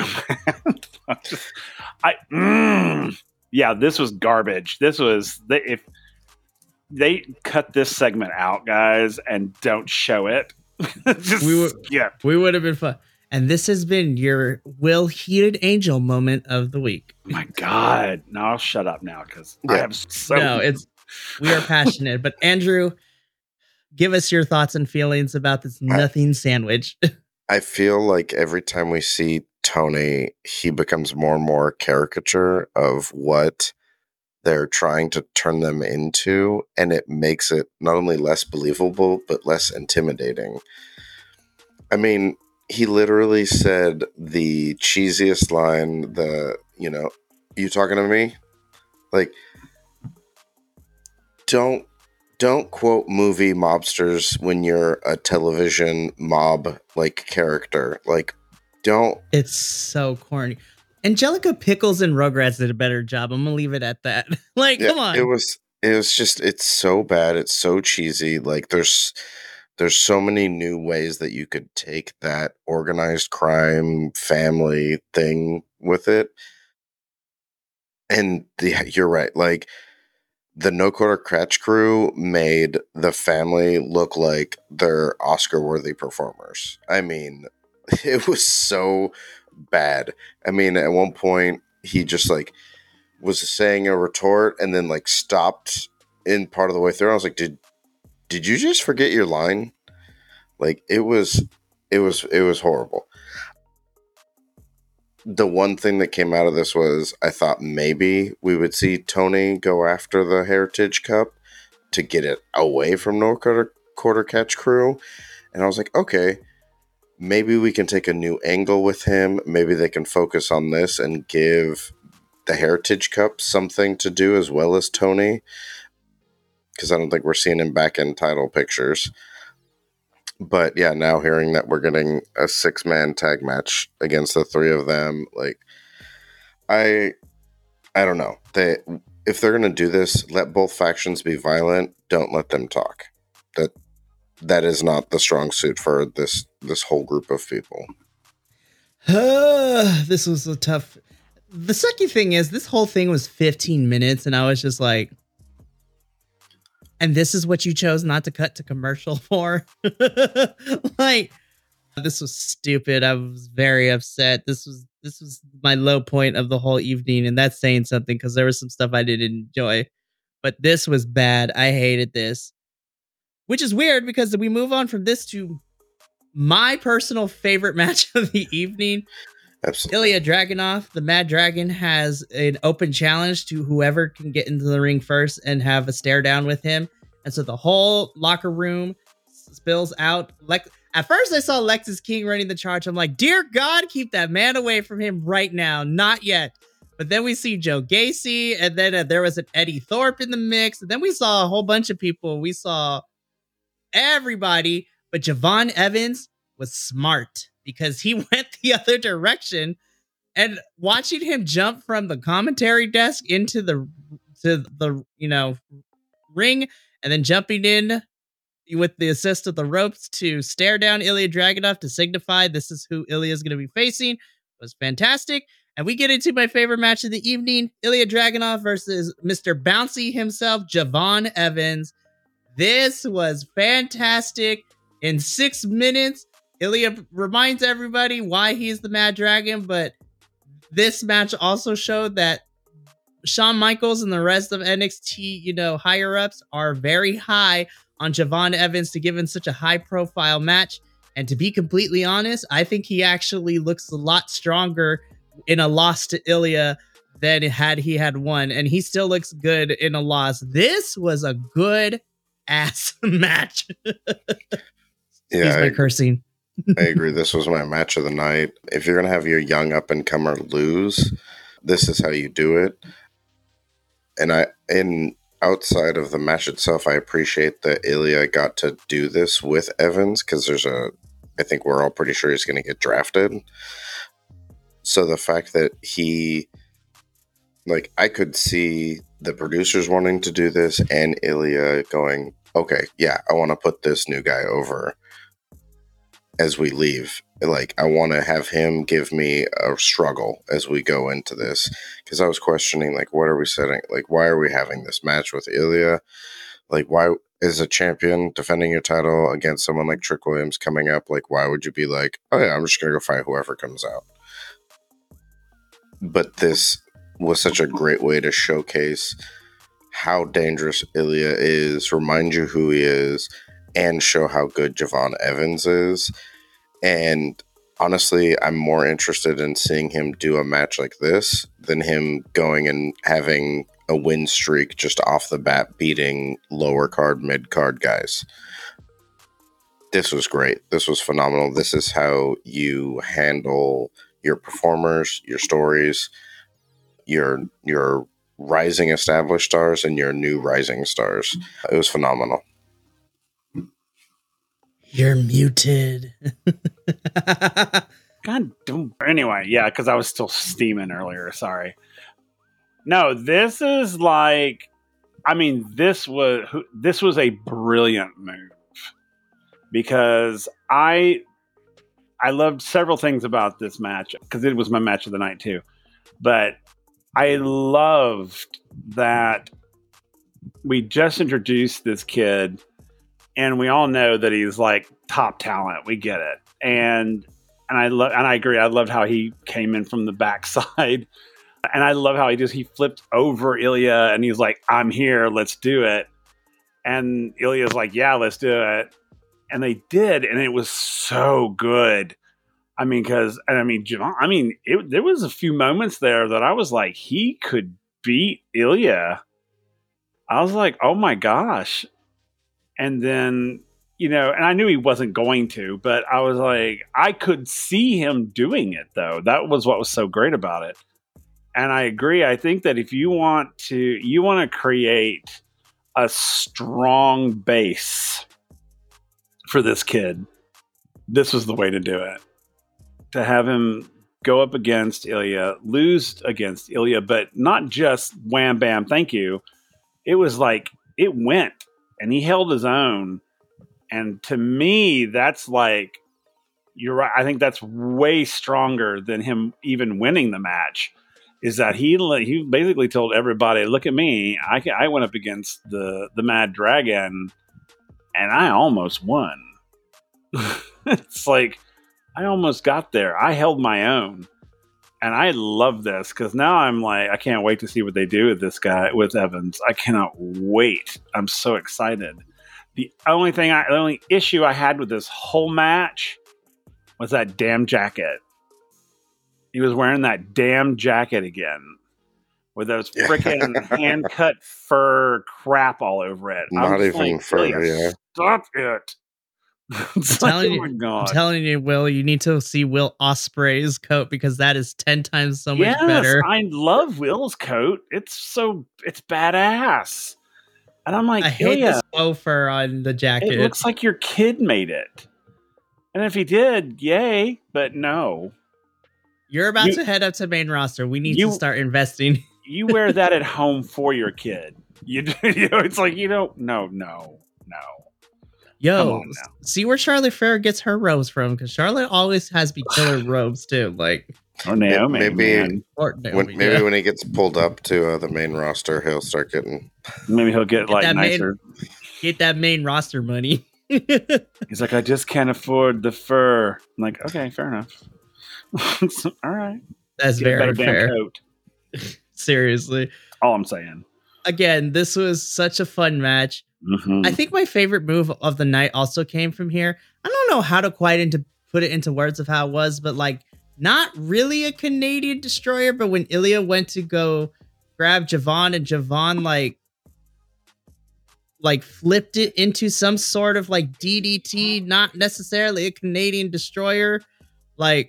mad. Yeah, this was garbage. This was, if they cut this segment out, guys, and don't show it, we would have been fun. And this has been your Will Heated Angel moment of the week. My God. No, I'll shut up now because I have so... No, we are passionate. But Andrew, give us your thoughts and feelings about this nothing sandwich. I feel like every time we see Tony, he becomes more and more caricature of what they're trying to turn them into, and it makes it not only less believable, but less intimidating. I mean, he literally said the cheesiest line, you talking to me? Like, don't quote movie mobsters when you're a television mob like character. Like, don't. It's so corny. Angelica Pickles and Rugrats did a better job. I'm gonna leave it at that. Like, come on. It was just, it's so bad. It's so cheesy. Like, there's so many new ways that you could take that organized crime family thing with it. And you're right. Like, the No Quarter Catch crew made the family look like they're Oscar-worthy performers. I mean, it was so bad. I mean, at one point, he just like was saying a retort and then like stopped in part of the way through. I was like, did you just forget your line? Like, it was horrible. The one thing that came out of this was I thought maybe we would see Tony go after the Heritage Cup to get it away from No Quarter Catch crew. And I was like, okay, maybe we can take a new angle with him. Maybe they can focus on this and give the Heritage Cup something to do as well as Tony. Because I don't think we're seeing him back in title pictures. But yeah, now hearing that we're getting a 6-man tag match against the three of them, like, I don't know. If they're gonna do this, let both factions be violent. Don't let them talk. That is not the strong suit for this whole group of people. This was a tough. The sucky thing is, this whole thing was 15 minutes, and I was just like, and this is what you chose not to cut to commercial for? Like, this was stupid. I was very upset. This was my low point of the whole evening, and that's saying something because there was some stuff I didn't enjoy. But this was bad. I hated this. Which is weird because we move on from this to my personal favorite match of the evening. Absolutely. Ilya Dragunov, the Mad Dragon, has an open challenge to whoever can get into the ring first and have a stare down with him. And so the whole locker room spills out. At first I saw Lexis King running the charge. I'm like, dear God, keep that man away from him right now. Not yet. But then we see Joe Gacy, and then there was an Eddie Thorpe in the mix. And then we saw a whole bunch of people. We saw everybody, but Javon Evans was smart because he went the other direction, and watching him jump from the commentary desk into the ring, and then jumping in with the assist of the ropes to stare down Ilya Dragunov to signify this is who Ilya is going to be facing was fantastic. And we get into my favorite match of the evening, Ilya Dragunov versus Mr. Bouncy himself, Javon Evans. This was fantastic. In 6 minutes, Ilya reminds everybody why he's the Mad Dragon, but this match also showed that Shawn Michaels and the rest of NXT, higher-ups are very high on Javon Evans to give him such a high-profile match. And to be completely honest, I think he actually looks a lot stronger in a loss to Ilya than had he had won. And he still looks good in a loss. This was a good ass match. Yeah, Excuse my cursing. I agree. This was my match of the night. If you're going to have your young up and comer lose, this is how you do it. And outside of the match itself, I appreciate that Ilya got to do this with Evans because I think we're all pretty sure he's going to get drafted. So the fact that I could see the producers wanting to do this and Ilya going, okay, yeah, I want to put this new guy over as we leave. I want to have him give me a struggle as we go into this, because I was questioning, what are we setting? Why are we having this match with Ilya? Why is a champion defending your title against someone like Trick Williams coming up? Why would you be like, oh yeah, I'm just going to go fight whoever comes out? But this was such a great way to showcase how dangerous Ilya is, remind you who he is, and show how good Javon Evans is. And honestly, I'm more interested in seeing him do a match like this than him going and having a win streak just off the bat, beating lower card, mid card guys. This was great. This was phenomenal. This is how you handle your performers, your stories, your rising established stars, and your new rising stars. It was phenomenal. You're muted. God damn. Anyway, yeah, because I was still steaming earlier. Sorry. No, this is this was a brilliant move, because I loved several things about this match, because it was my match of the night too. But I loved that we just introduced this kid, and we all know that he's top talent. We get it. And I agree. I loved how he came in from the backside. And I love how he flipped over Ilya and he's like, I'm here, let's do it. And Ilya's like, yeah, let's do it. And they did, and it was so good. There was a few moments there that I was like, he could beat Ilya. I was like, oh my gosh. And then, and I knew he wasn't going to, but I was like, I could see him doing it though. That was what was so great about it. And I agree. I think that if you want to create a strong base for this kid, this was the way to do it. To have him go up against Ilya, lose against Ilya, but not just wham, bam, thank you. It was it went, and he held his own. And to me, that's you're right. I think that's way stronger than him even winning the match. Is that he basically told everybody, look at me. I went up against the Mad Dragon, and I almost won. It's I almost got there. I held my own. And I love this, because now I'm I can't wait to see what they do with this guy, with Evans. I cannot wait. I'm so excited. The only issue I had with this whole match was that damn jacket. He was wearing that damn jacket again with those freaking hand-cut fur crap all over it. Not even fur, yeah. Stop it. I'm telling you, Will, you need to see Will Ospreay's coat, because that is 10 times so much better. I love Will's coat. It's badass. And I'm like, I hate this faux fur on the jacket. It looks like your kid made it. And if he did, yay. But no. You're about to head up to main roster. We need to start investing. You wear that at home for your kid. It's no. Yo, see where Charlotte Flair gets her robes from, because Charlotte always has killer robes too. Or Naomi. Maybe when he gets pulled up to the main roster, he'll start getting. Maybe he'll get nicer. Get that main roster money. He's like, I just can't afford the fur. I'm like, okay, fair enough. All right. That's very fair. Coat. Seriously. All I'm saying. Again, this was such a fun match. Mm-hmm. I think my favorite move of the night also came from here. I don't know how to put it into words of how it was, but not really a Canadian destroyer, but when Ilya went to go grab Javon, and Javon like flipped it into some sort of like DDT, not necessarily a Canadian destroyer. Like,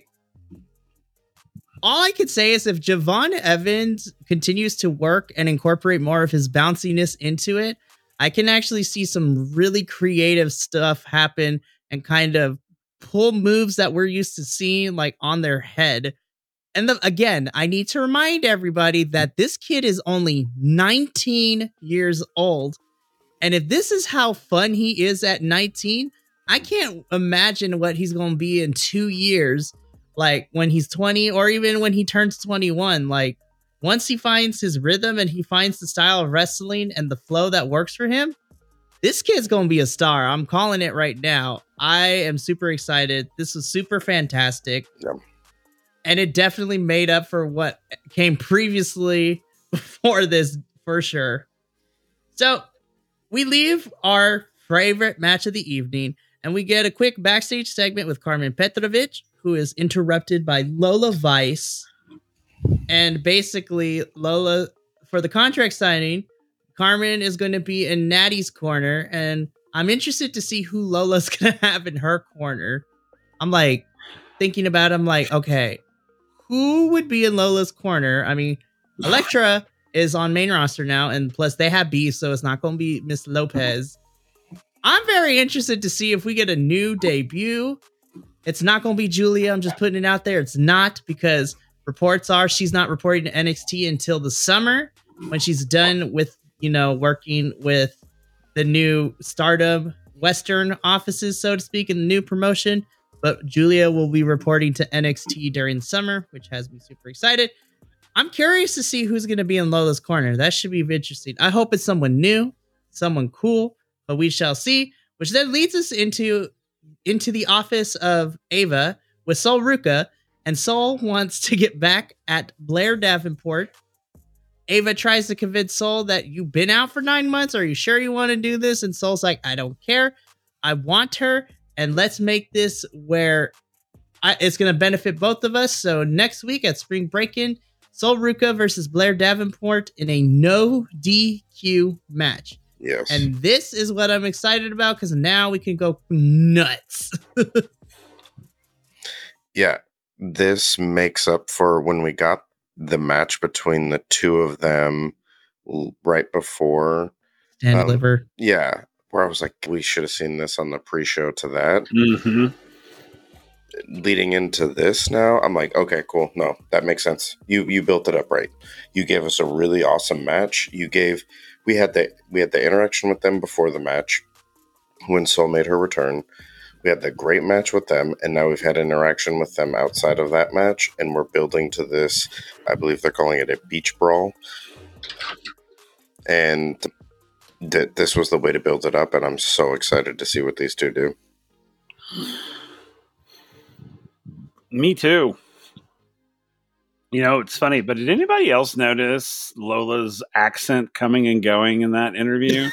all I could say is if Javon Evans continues to work and incorporate more of his bounciness into it, I can actually see some really creative stuff happen and kind of pull moves that we're used to seeing like on their head. And again, I need to remind everybody that this kid is only 19 years old. And if this is how fun he is at 19, I can't imagine what he's going to be in 2 years. Like when he's 20 or even when he turns 21, like once he finds his rhythm and he finds the style of wrestling and the flow that works for him, this kid's going to be a star. I'm calling it right now. I am super excited. This was super fantastic. Yeah. And it definitely made up for what came previously before this, for sure. So we leave our favorite match of the evening and we get a quick backstage segment with Carmen Petrovic, who is interrupted by Lola Vice. And basically, Lola, for the contract signing, Carmen is going to be in Natty's corner. And I'm interested to see who Lola's going to have in her corner. I'm like, thinking about it, I'm like, okay, who would be in Lola's corner? I mean, Elektra is on main roster now, and plus they have beef, so it's not going to be Miss Lopez. I'm very interested to see if we get a new debut. It's not going to be Julia. I'm just putting it out there. It's not, because reports are she's not reporting to NXT until the summer when she's done with, you know, working with the new Stardom Western offices, so to speak, in the new promotion. But Julia will be reporting to NXT during summer, which has me super excited. I'm curious to see who's going to be in Lola's corner. That should be interesting. I hope it's someone new, someone cool, but we shall see. Which then leads us into the office of Ava with Sol Ruka, and Sol wants to get back at Blair Davenport. Ava tries to convince Sol that you've been out for 9 months. Are you sure you want to do this? And Sol's like, I don't care. I want her. And let's make this where it's going to benefit both of us. So next week at Spring Break-In, Sol Ruka versus Blair Davenport in a no DQ match. Yes. And this is what I'm excited about, because now we can go nuts. Yeah. This makes up for when we got the match between the two of them right before. And deliver. Yeah. Where I was like, we should have seen this on the pre-show to that. Mm-hmm. Leading into this now, I'm like, okay, cool. No, that makes sense. You built it up right. You gave us a really awesome match. We had the interaction with them before the match when Sol made her return. We had the great match with them, and now we've had interaction with them outside of that match, and we're building to this. I believe they're calling it a beach brawl. And this was the way to build it up, and I'm so excited to see what these two do. Me too. You know, it's funny, but did anybody else notice Lola's accent coming and going in that interview?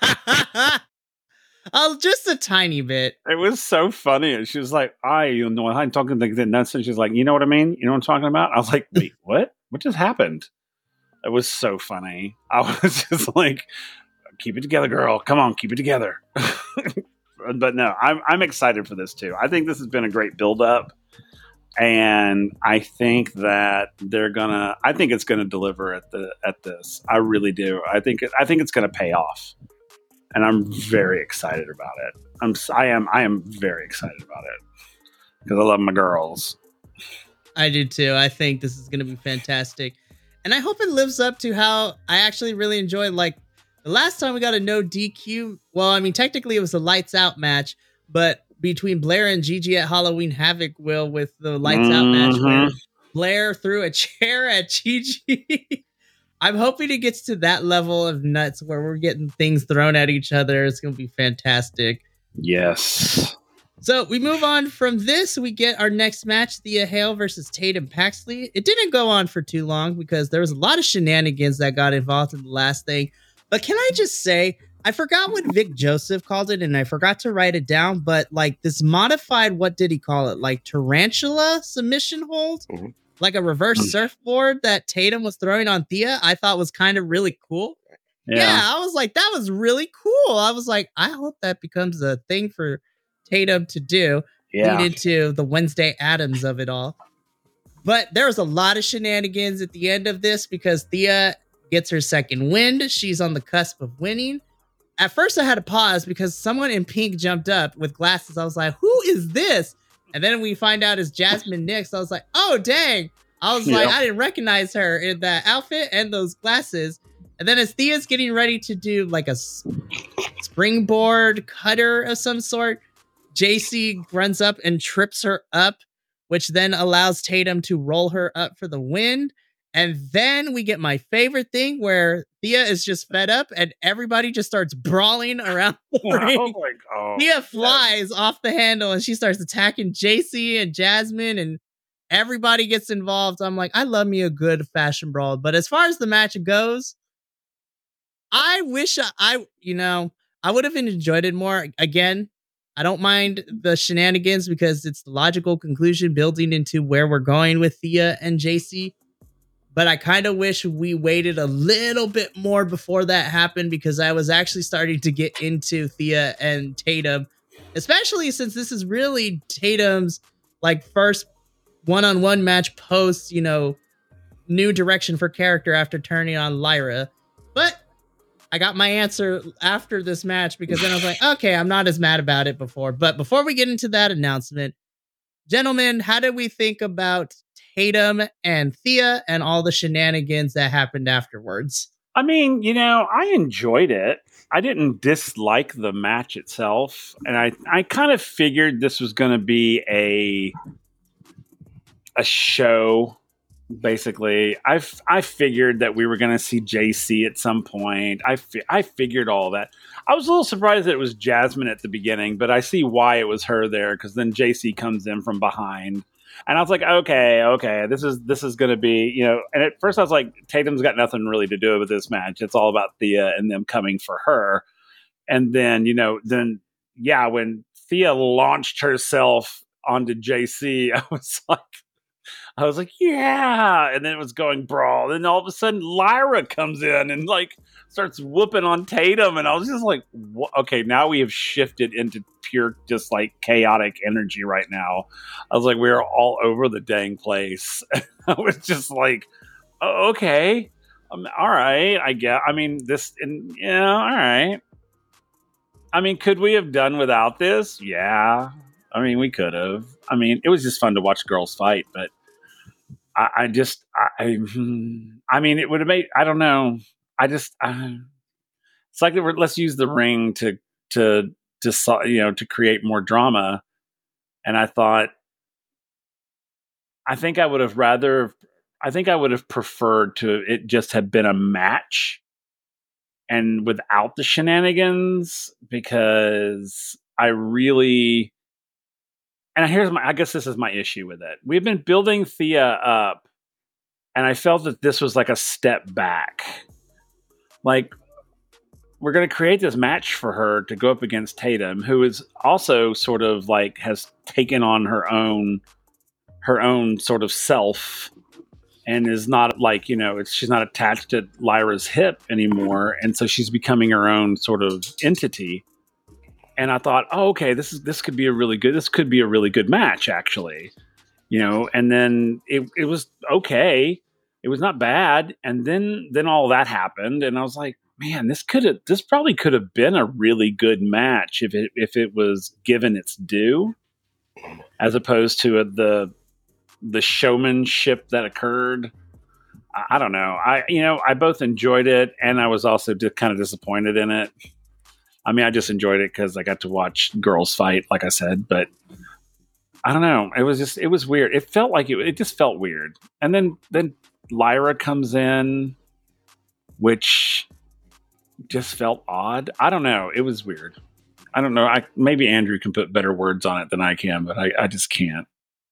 Oh, just a tiny bit. It was so funny. She was like, I'm talking like that. And she's like, you know what I mean? You know what I'm talking about? I was like, wait, what? What just happened? It was so funny. I was just like, keep it together, girl. Come on, keep it together. But no, I'm excited for this too. I think this has been a great build up. And I think that I think it's gonna deliver at this. I really do. I think it's gonna pay off. And I'm very excited about it. I am very excited about it because I love my girls. I do too. I think this is going to be fantastic. And I hope it lives up to how I actually really enjoyed, like, the last time we got a no DQ. Well, I mean, technically it was a lights out match, but between Blair and Gigi at Halloween Havoc, Will, with the lights out match where Blair threw a chair at Gigi. I'm hoping it gets to that level of nuts where we're getting things thrown at each other. It's going to be fantastic. Yes. So we move on from this. We get our next match, Thea Hale versus Tatum Paxley. It didn't go on for too long because there was a lot of shenanigans that got involved in the last thing. But can I just say, I forgot what Vic Joseph called it, and I forgot to write it down. But like this modified, what did he call it? Like tarantula submission hold? Mm-hmm. Like a reverse surfboard that Tatum was throwing on Thea, I thought was kind of really cool. Yeah, I was like, that was really cool. I was like, I hope that becomes a thing for Tatum to do. Yeah. Lead into the Wednesday Addams of it all. But there was a lot of shenanigans at the end of this because Thea gets her second wind. She's on the cusp of winning. At first, I had to pause because someone in pink jumped up with glasses. I was like, who is this? And then we find out it's Jasmine Nix. I was like, oh, dang. I was like, I didn't recognize her in that outfit and those glasses. And then as Thea's getting ready to do like a springboard cutter of some sort, JC runs up and trips her up, which then allows Tatum to roll her up for the win. And then we get my favorite thing where Thea is just fed up and everybody just starts brawling around the ring. Thea flies off the handle and she starts attacking JC and Jasmine and everybody gets involved. I'm like, I love me a good fashion brawl. But as far as the match goes, I wish I would have enjoyed it more. Again, I don't mind the shenanigans because it's the logical conclusion building into where we're going with Thea and JC. But I kind of wish we waited a little bit more before that happened because I was actually starting to get into Thea and Tatum, especially since this is really Tatum's like first one-on-one match post, new direction for character after turning on Lyra. But I got my answer after this match because then I was like, okay, I'm not as mad about it before. But before we get into that announcement, gentlemen, how did we think about Tatum and Thea and all the shenanigans that happened afterwards? I mean, I enjoyed it. I didn't dislike the match itself. And I kind of figured this was going to be a show. Basically, I figured that we were going to see JC at some point. I figured all that. I was a little surprised that it was Jasmine at the beginning, but I see why it was her there because then JC comes in from behind, and I was like, okay, this is going to be, And at first I was like, Tatum's got nothing really to do with this match. It's all about Thea and them coming for her, and then when Thea launched herself onto JC, I was like, yeah. And then it was going brawl. Then all of a sudden, Lyra comes in and starts whooping on Tatum. And I was just like, okay, now we have shifted into pure, just chaotic energy right now. I was like, we're all over the dang place. I was just like, oh, okay. All right. I get, I mean, all right. I mean, could we have done without this? Yeah. I mean, we could have. I mean, it was just fun to watch girls fight, but I mean, it would have made, I don't know. It's like let's use the ring to create more drama. And I thought, I think I would have preferred to it just have been a match and without the shenanigans because I guess this is my issue with it. We've been building Thea up, and I felt that this was like a step back. We're going to create this match for her to go up against Tatum, who is also sort of has taken on her own sort of self, and is not she's not attached to Lyra's hip anymore, and so she's becoming her own sort of entity. And I thought, oh, okay, this could be a really good match, actually, And then it was okay, it was not bad, and then all that happened, and I was like, man, this probably could have been a really good match if it was given its due, as opposed to the showmanship that occurred. I don't know. I both enjoyed it, and I was also kind of disappointed in it. I mean, I just enjoyed it because I got to watch girls fight, like I said, but I don't know. It was weird. It felt like it just felt weird. And then Lyra comes in, which just felt odd. I don't know. It was weird. I don't know. Maybe Andrew can put better words on it than I can, but I just can't.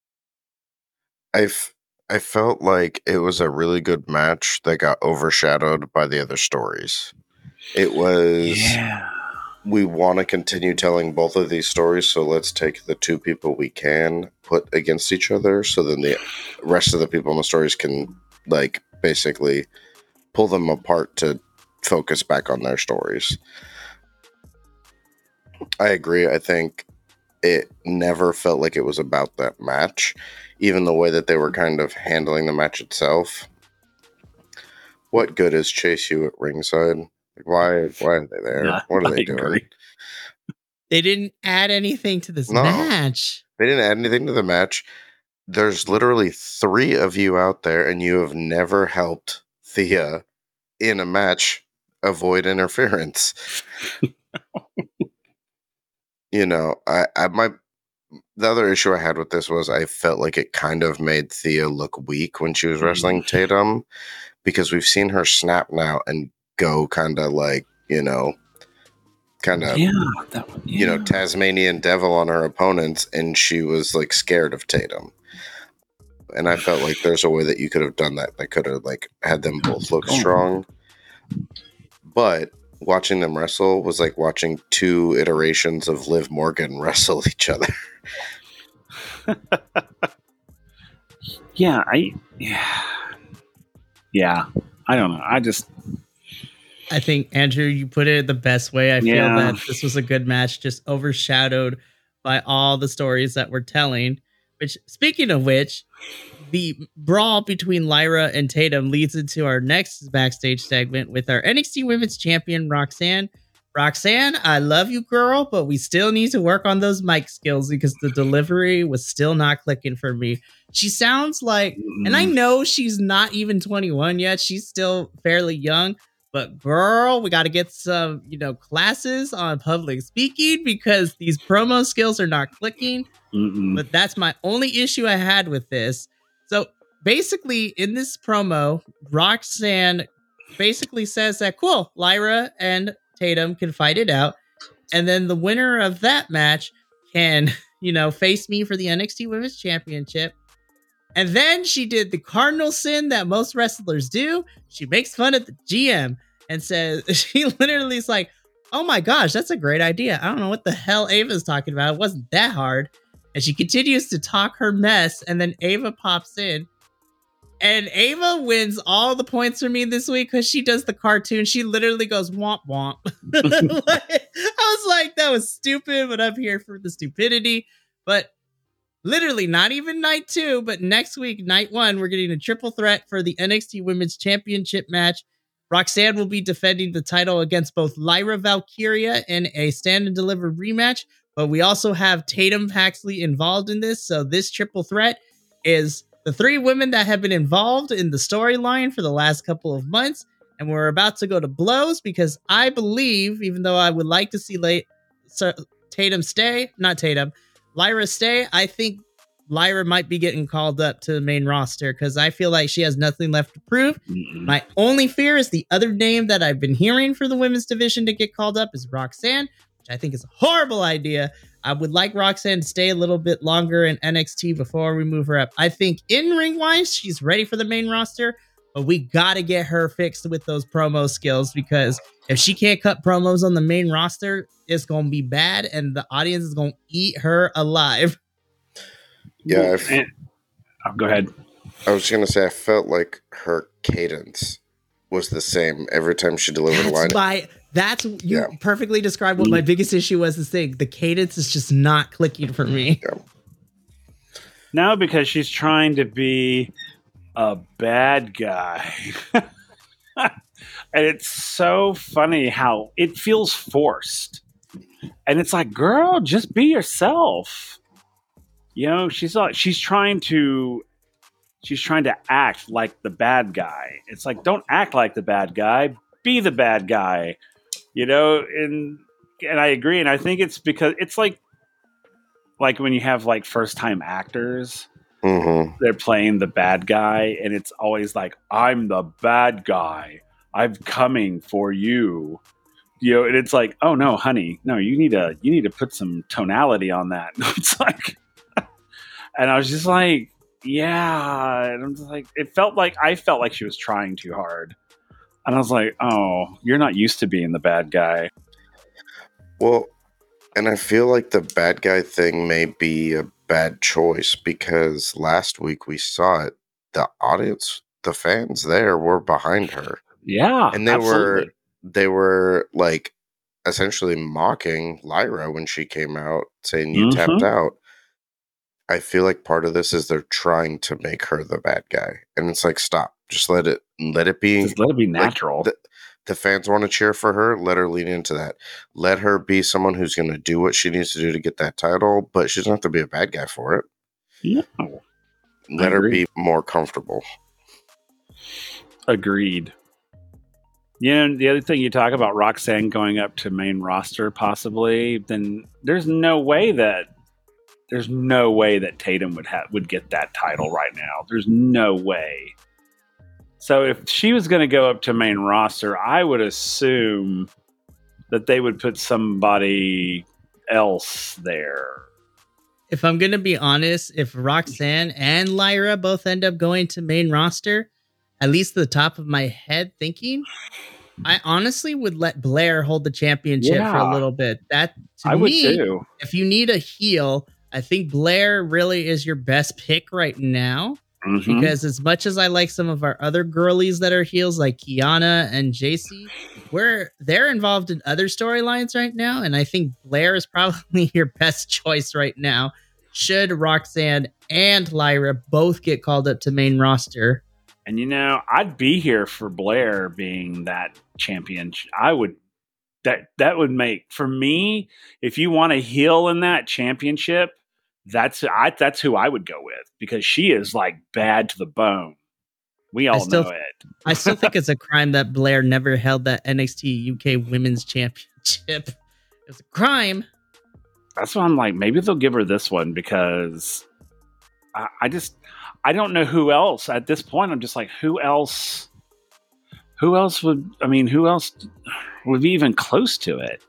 I felt like it was a really good match that got overshadowed by the other stories. It was... Yeah. We want to continue telling both of these stories, so let's take the two people we can put against each other, so then the rest of the people in the stories can basically pull them apart to focus back on their stories. I agree. I think it never felt like it was about that match, even the way that they were kind of handling the match itself. What good is Chase U at ringside? Like, why are they there? Yeah, what are I they doing? agree. They didn't add anything to this No. match. They didn't add anything to the match. There's literally 3 of you out there, and you have never helped Thea in a match avoid interference. You know, the other issue I had with this was I felt like it kind of made Thea look weak when she was wrestling Tatum, because we've seen her snap now and go kind of like, you know, Tasmanian devil on her opponents, and she was like scared of Tatum. And I felt like there's a way that you could have done that. That could have like had them both look strong. But watching them wrestle was like watching 2 iterations of Liv Morgan wrestle each other. I don't know. I think, Andrew, you put it the best way. I feel Yeah. that this was a good match, just overshadowed by all the stories that we're telling. Which, speaking of which, the brawl between Lyra and Tatum leads into our next backstage segment with our NXT Women's Champion, Roxanne. Roxanne, I love you, girl, but we still need to work on those mic skills because the delivery was still not clicking for me. She sounds like, and I know she's not even 21 yet. She's still fairly young. But girl, we got to get some, classes on public speaking because these promo skills are not clicking. But that's my only issue I had with this. So basically, in this promo, Roxanne basically says that, cool, Lyra and Tatum can fight it out. And then the winner of that match can, face me for the NXT Women's Championship. And then she did the cardinal sin that most wrestlers do. She makes fun of the GM and says, she literally is like, oh my gosh, that's a great idea. I don't know what the hell Ava's talking about. It wasn't that hard. And she continues to talk her mess. And then Ava pops in. And Ava wins all the points for me this week because she does the cartoon. She literally goes womp womp. I was like, that was stupid, but I'm here for the stupidity. But literally, not even night 2, but next week, night 1, we're getting a triple threat for the NXT Women's Championship match. Roxanne will be defending the title against both Lyra Valkyria in a stand and deliver rematch, but we also have Tatum Paxley involved in this. So this triple threat is the 3 women that have been involved in the storyline for the last couple of months. And we're about to go to blows because I believe, even though I would like to see Tatum stay, not Tatum, Lyra stay, I think Lyra might be getting called up to the main roster because I feel like she has nothing left to prove. My only fear is the other name that I've been hearing for the women's division to get called up is Roxanne, which I think is a horrible idea. I would like Roxanne to stay a little bit longer in NXT before we move her up. I think in-ring wise, she's ready for the main roster, but we got to get her fixed with those promo skills because if she can't cut promos on the main roster, it's going to be bad and the audience is going to eat her alive. Yeah. Go ahead. I was going to say, I felt like her cadence was the same every time she delivered a line. You perfectly described what my biggest issue was this thing. The cadence is just not clicking for me. Yeah. No, because she's trying to be a bad guy. And it's so funny how it feels forced. And it's like, girl, just be yourself. She's trying to act like the bad guy. It's like, don't act like the bad guy, be the bad guy. And I agree, and I think it's because it's like when you have like first time actors, they're playing the bad guy, and it's always like, I'm the bad guy, I'm coming for you. And it's like, oh no, honey, no, you need to put some tonality on that. It's like, and I was just like, yeah, and I'm just like, I felt like she was trying too hard. And I was like, oh, you're not used to being the bad guy. Well, and I feel like the bad guy thing may be a bad choice because last week we saw it. The audience, the fans there were behind her. Yeah. And they were they were like essentially mocking Lyra when she came out, saying you tapped out. I feel like part of this is they're trying to make her the bad guy, and it's like, stop, just let it be. Just let it be natural. Like, the fans want to cheer for her. Let her lean into that. Let her be someone who's going to do what she needs to do to get that title, but she doesn't have to be a bad guy for it. No. Let her be more comfortable. Agreed. Yeah, and the other thing you talk about Roxanne going up to main roster possibly, then there's no way that Tatum would get that title right now. There's no way. So if she was going to go up to main roster, I would assume that they would put somebody else there. If I'm going to be honest, if Roxanne and Lyra both end up going to main roster, at least the top of my head thinking, I honestly would let Blair hold the championship for a little bit. That to would me, too. If you need a heel, I think Blair really is your best pick right now. Mm-hmm. Because as much as I like some of our other girlies that are heels like Kiana and JC, they're involved in other storylines right now. And I think Blair is probably your best choice right now. Should Roxanne and Lyra both get called up to main roster. And I'd be here for Blair being that champion. I would that would make, for me, if you want a heel in that championship, that's who I would go with, because she is like bad to the bone. We all know it. I still think it's a crime that Blair never held that NXT UK Women's Championship. It's a crime. That's why I'm like, maybe they'll give her this one, because I don't know who else at this point. I'm just like, who else would be even close to it?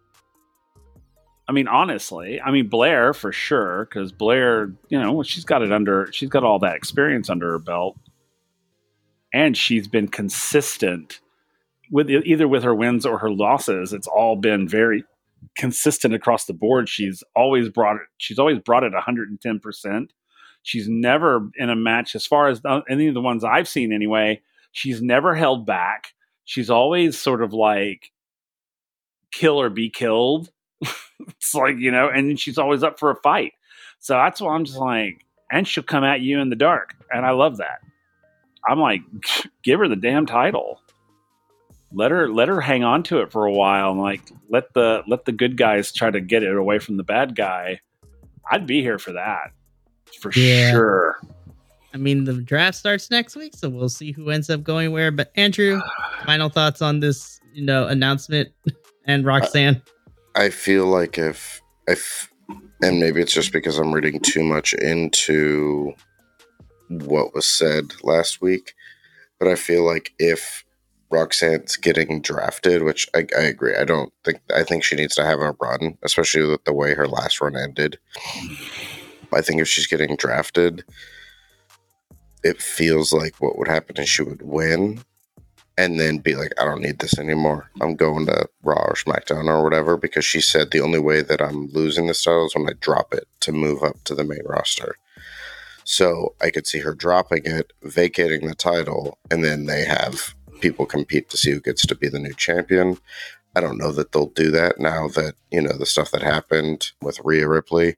I mean, honestly, Blair for sure, because Blair, she's got all that experience under her belt, and she's been consistent with either with her wins or her losses. It's all been very consistent across the board. She's always brought it 110%. She's never in a match, as far as any of the ones I've seen anyway, she's never held back. She's always sort of like kill or be killed. It's like, and she's always up for a fight. So that's why I'm just like, and she'll come at you in the dark. And I love that. I'm like, give her the damn title. Let her hang on to it for a while, and like let the good guys try to get it away from the bad guy. I'd be here for that. For sure. I mean, the draft starts next week, so we'll see who ends up going where. But Andrew, final thoughts on this, announcement and Roxanne? I feel like if and maybe it's just because I'm reading too much into what was said last week, but I feel like if Roxanne's getting drafted, which I agree, I think she needs to have a run, especially with the way her last run ended. I think if she's getting drafted, it feels like what would happen is she would win and then be like, I don't need this anymore. I'm going to Raw or SmackDown or whatever, because she said the only way that I'm losing this title is when I drop it to move up to the main roster. So I could see her dropping it, vacating the title, and then they have people compete to see who gets to be the new champion. I don't know that they'll do that now that, the stuff that happened with Rhea Ripley,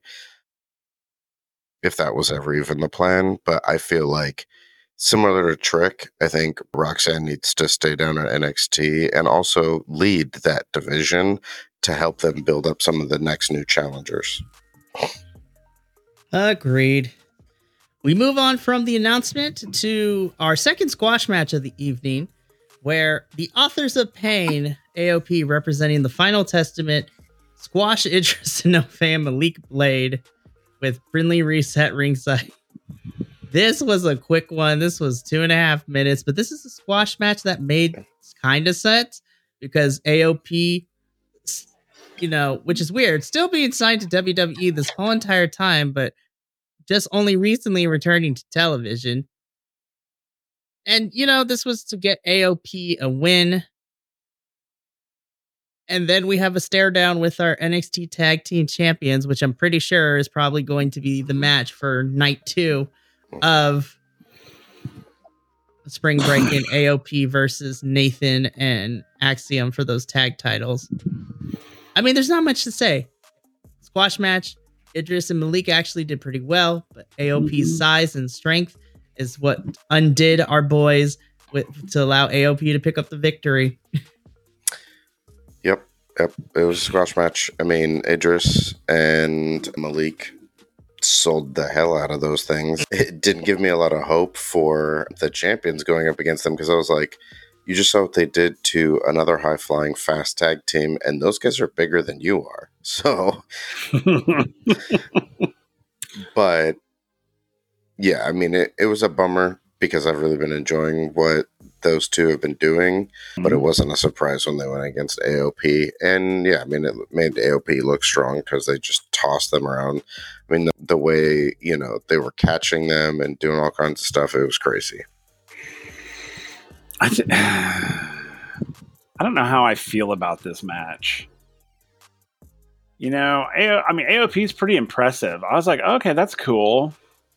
if that was ever even the plan. But I feel like, similar to Trick, I think Roxanne needs to stay down at NXT and also lead that division to help them build up some of the next new challengers. Agreed. We move on from the announcement to our second squash match of the evening, where the Authors of Pain, AOP, representing the Final Testament, squash Idris Enofe and Malik Blade with Brindley Reese at ringside. This was a quick one. This was 2.5 minutes, but this is a squash match that made kind of sense because AOP, which is weird, still being signed to WWE this whole entire time, but just only recently returning to television. And, this was to get AOP a win. And then we have a stare down with our NXT Tag Team Champions, which I'm pretty sure is probably going to be the match for night 2 of spring break in AOP versus Nathan and Axiom for those tag titles. I mean, there's not much to say. Squash match. Idris and Malik actually did pretty well, but AOP's size and strength is what undid our boys to allow AOP to pick up the victory. Yep. It was a squash match. I mean, Idris and Malik sold the hell out of those things. It didn't give me a lot of hope for the champions going up against them because I was like, you just saw what they did to another high-flying fast tag team, and those guys are bigger than you are. So, but yeah, I mean, it was a bummer because I've really been enjoying what those two have been doing, but it wasn't a surprise when they went against AOP. And yeah, I mean, it made AOP look strong because they just tossed them around. I mean, the way, they were catching them and doing all kinds of stuff, it was crazy. I don't know how I feel about this match. AOP is pretty impressive. I was like, okay, that's cool.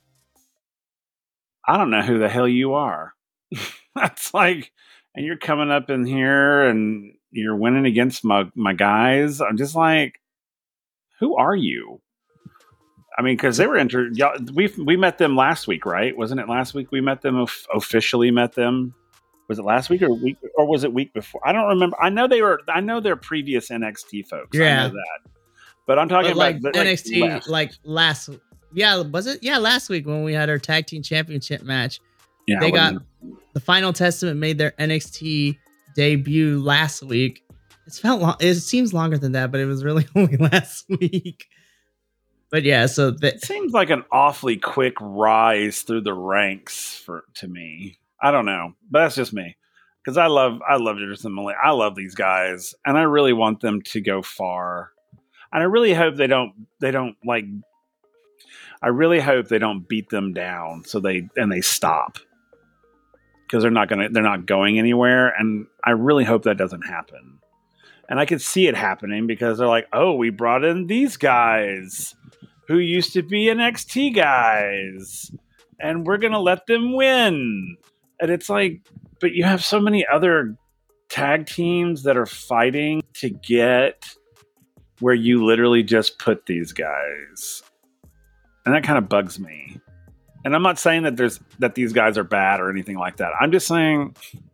I don't know who the hell you are. That's like, and you're coming up in here and you're winning against my guys. I'm just like, who are you? I mean, because they were entered. We met them last week, right? Wasn't it last week we met them? Officially met them. Was it last week or was it week before? I don't remember. I know they're previous NXT folks. Yeah. I know that. But I'm talking about NXT last. Yeah, was it? Yeah, last week when we had our tag team championship match. Yeah, they got the Final Testament made their NXT debut last week. It seems longer than that, but it was really only last week. But yeah, so it seems like an awfully quick rise through the ranks to me. I don't know, but that's just me because I love Idris and Malik. I love these guys, and I really want them to go far. And I really hope they don't like. I really hope they don't beat them down so they stop because they're not going anywhere. And I really hope that doesn't happen. And I could see it happening because they're like, oh, we brought in these guys who used to be NXT guys, and we're gonna let them win. And it's like, but you have so many other tag teams that are fighting to get where you literally just put these guys. And that kind of bugs me. And I'm not saying that these guys are bad or anything like that. I'm just saying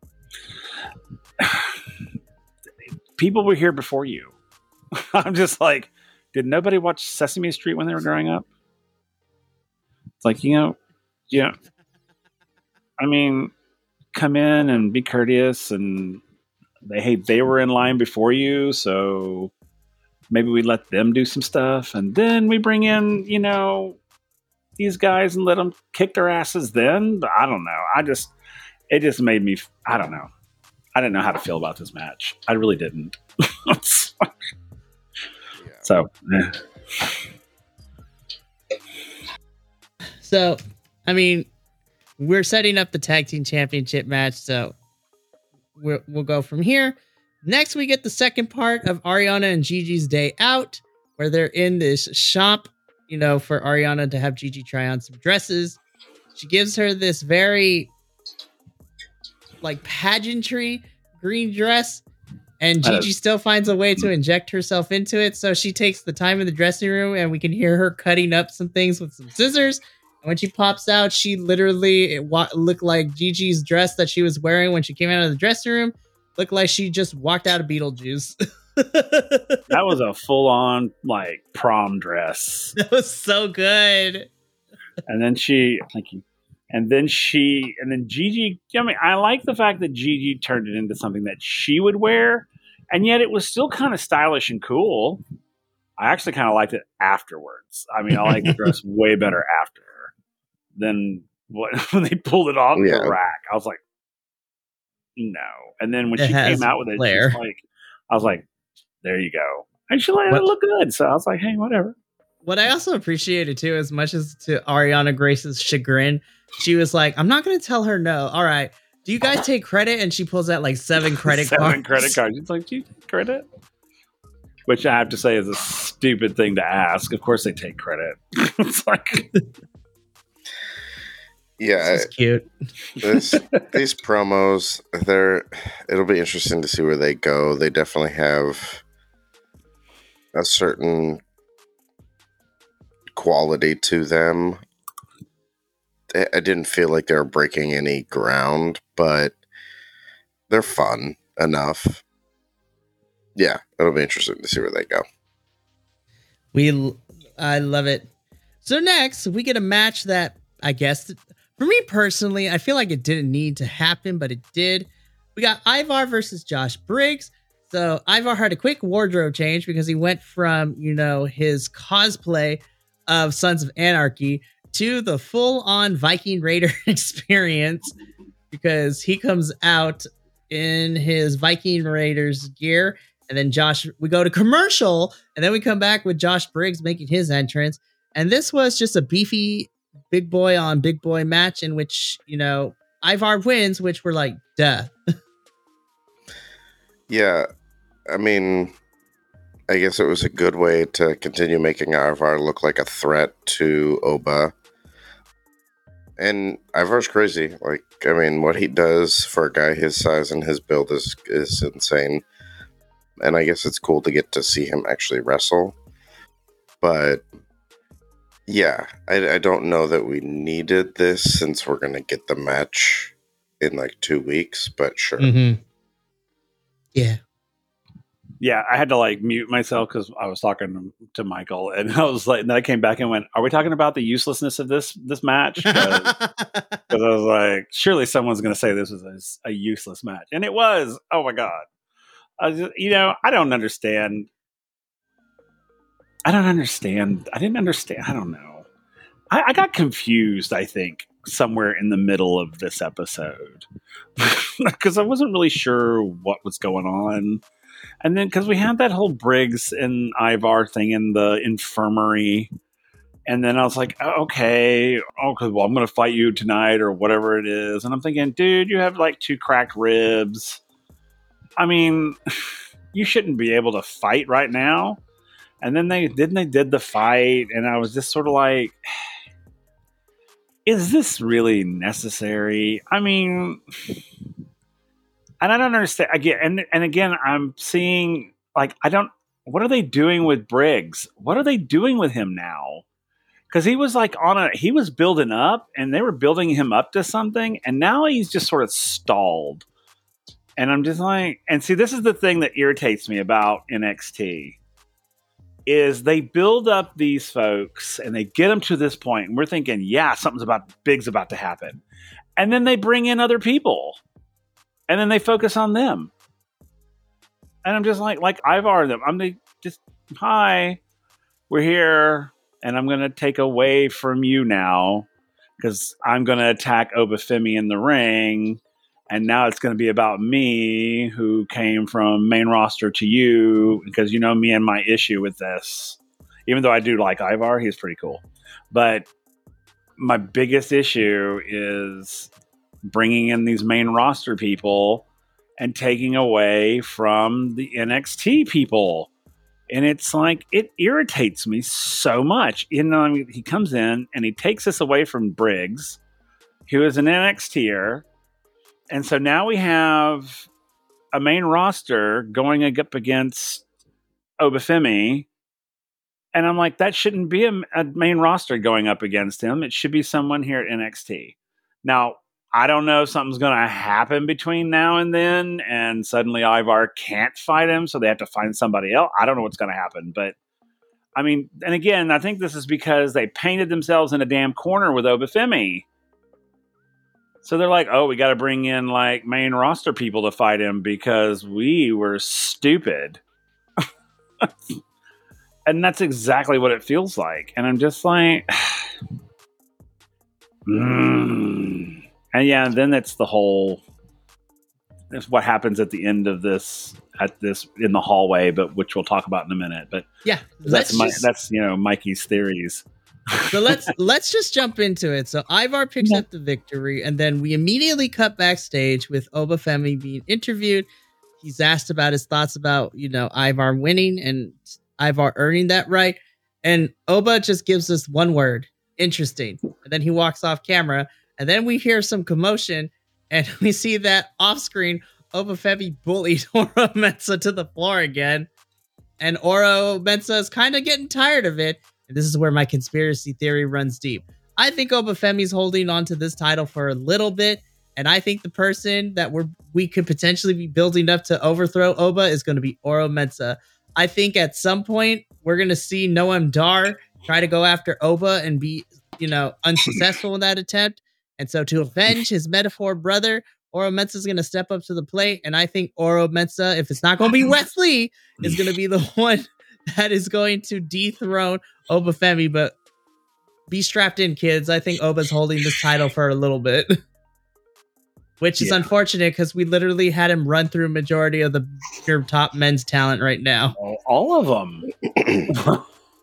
people were here before you. I'm just like, did nobody watch Sesame Street when they were growing up? It's like, yeah. I mean, come in and be courteous, and they were in line before you, so maybe we let them do some stuff, and then we bring in, these guys and let them kick their asses then. But I don't know. It just made me, I don't know. I didn't know how to feel about this match. I really didn't. So, So, I mean, we're setting up the tag team championship match, so we'll go from here. Next, we get the second part of Ariana and Gigi's day out, where they're in this shop, for Ariana to have Gigi try on some dresses. She gives her this very, pageantry green dress, and Gigi still finds a way to inject herself into it, so she takes the time in the dressing room, and we can hear her cutting up some things with some scissors. When she pops out, she literally looked like Gigi's dress that she was wearing when she came out of the dressing room. Looked like she just walked out of Beetlejuice. That was a full-on, prom dress. That was so good. And then thank you. And then Gigi, I mean, I like the fact that Gigi turned it into something that she would wear, and yet it was still kind of stylish and cool. I actually kind of liked it afterwards. I mean, I like the dress way better after than when they pulled it off the rack. I was like, no. And then when she came out with it, I was like, there you go. And she looked good. So I was like, hey, whatever. What I also appreciated too, as much as to Ariana Grace's chagrin, she was like, I'm not going to tell her no. All right. Do you guys take credit? And she pulls out 7 credit cards. 7 credit cards. It's like, do you take credit? Which I have to say is a stupid thing to ask. Of course they take credit. It's like... Yeah, This is cute. these promos, it'll be interesting to see where they go. They definitely have a certain quality to them. I didn't feel like they were breaking any ground, but they're fun enough. Yeah, it'll be interesting to see where they go. I love it. So next, we get a match that I guess for me personally, I feel like it didn't need to happen, but it did. We got Ivar versus Josh Briggs. So Ivar had a quick wardrobe change because he went from, his cosplay of Sons of Anarchy to the full-on Viking Raider experience because he comes out in his Viking Raiders gear. And then we go to commercial, and then we come back with Josh Briggs making his entrance. And this was just a beefy big boy on big boy match in which, Ivar wins, which we're like, duh. Yeah, I mean, I guess it was a good way to continue making Ivar look like a threat to Oba. And Ivar's crazy. Like, I mean, what he does for a guy his size and his build is insane. And I guess it's cool to get to see him actually wrestle. But yeah, I don't know that we needed this since we're going to get the match in like 2 weeks, but sure. Mm-hmm. Yeah. Yeah, I had to like mute myself because I was talking to Michael, and I was like, and then I came back and went, "Are we talking about the uselessness of this match?" Because I was like, surely someone's going to say this was a useless match, and it was. Oh my god! I don't understand. I didn't understand. I don't know. I got confused, I think, somewhere in the middle of this episode because I wasn't really sure what was going on. And then because we had that whole Briggs and Ivar thing in the infirmary. And then I was like, okay, well, I'm going to fight you tonight or whatever it is. And I'm thinking, dude, you have like 2 cracked ribs. I mean, you shouldn't be able to fight right now. And then they did the fight. And I was just sort of like, is this really necessary? I mean, and I don't understand again. And again, I'm seeing like, what are they doing with Briggs? What are they doing with him now? Because he was like he was building up and they were building him up to something. And now he's just sort of stalled. And I'm just like, and see, this is the thing that irritates me about NXT is they build up these folks and they get them to this point and we're thinking, yeah, something's big's about to happen. And then they bring in other people and then they focus on them. And I'm just like Ivar, just, hi, we're here and I'm going to take away from you now because I'm going to attack Obafemi in the ring. And now it's going to be about me who came from main roster to you because me and my issue with this. Even though I do like Ivar, he's pretty cool. But my biggest issue is bringing in these main roster people and taking away from the NXT people. And it's like, it irritates me so much. He comes in and he takes us away from Briggs, who is an NXTer. And so now we have a main roster going up against Obafemi. And I'm like, that shouldn't be a main roster going up against him. It should be someone here at NXT. Now, I don't know if something's going to happen between now and then. And suddenly Ivar can't fight him. So they have to find somebody else. I don't know what's going to happen. But I mean, and again, I think this is because they painted themselves in a damn corner with Obafemi. So they're like, oh, we got to bring in like main roster people to fight him because we were stupid. And that's exactly what it feels like. And I'm just like, And yeah, then it's it's what happens at the end of this, in the hallway, but which we'll talk about in a minute. But yeah, that's Mikey's theories. So let's just jump into it. So Ivar picks up the victory, and then we immediately cut backstage with Obafemi being interviewed. He's asked about his thoughts about, Ivar winning and Ivar earning that right. And Oba just gives us one word, interesting. And then he walks off camera. And then we hear some commotion, and we see that off screen, Obafemi bullied Oro Mensah to the floor again. And Oro Mensah is kind of getting tired of it. And this is where my conspiracy theory runs deep. I think Obafemi's holding on to this title for a little bit. And I think the person that we could potentially be building up to overthrow Oba is going to be Oro Mensah. I think at some point we're going to see Noam Dar try to go after Oba and be, unsuccessful in that attempt. And so to avenge his metaphor brother, Oro Mensah is going to step up to the plate. And I think Oro Mensah, if it's not going to be Wesley, is going to be the one that is going to dethrone Obafemi. But be strapped in, kids. I think Oba's holding this title for a little bit. Which is unfortunate because we literally had him run through majority of the top men's talent right now. All of them.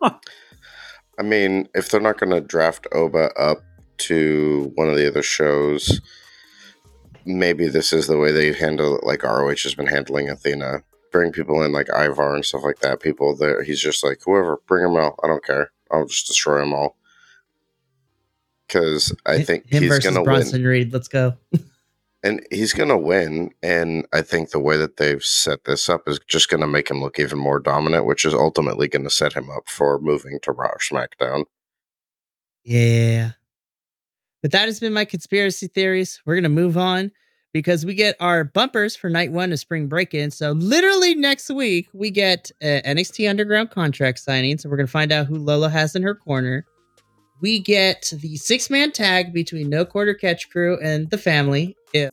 I mean, if they're not going to draft Oba up to one of the other shows, maybe this is the way they handle it, like ROH has been handling Athena. Bring people in like Ivar and stuff like that. People there, he's just like, whoever, bring them out. I don't care. I'll just destroy them all. Because I think him he's versus going to Bronson win. Reed. Let's go. And he's going to win. And I think the way that they've set this up is just going to make him look even more dominant, which is ultimately going to set him up for moving to Raw or SmackDown. Yeah. But that has been my conspiracy theories. We're going to move on because we get our bumpers for night one of Spring Break-In. So literally next week, we get NXT Underground contract signing. So we're going to find out who Lola has in her corner. We get the 6-man tag between No Quarter Catch Crew and the Family. We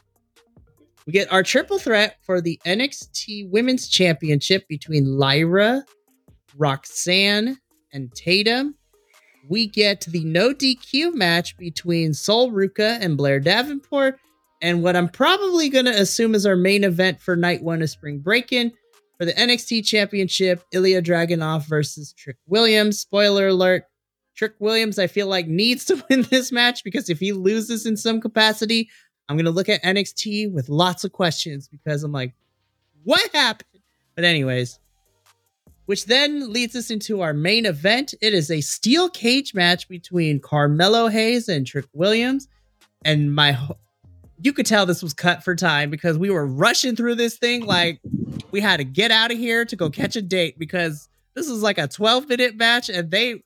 get our triple threat for the NXT Women's Championship between Lyra, Roxanne, and Tatum. We get the no DQ match between Sol Ruka and Blair Davenport. And what I'm probably going to assume is our main event for night one of Spring Break-In for the NXT Championship, Ilya Dragunov versus Trick Williams. Spoiler alert, Trick Williams, I feel like, needs to win this match because if he loses in some capacity, I'm going to look at NXT with lots of questions because I'm like, what happened? But anyways, which then leads us into our main event. It is a steel cage match between Carmelo Hayes and Trick Williams. And you could tell this was cut for time because we were rushing through this thing like we had to get out of here to go catch a date because this was like a 12-minute match and they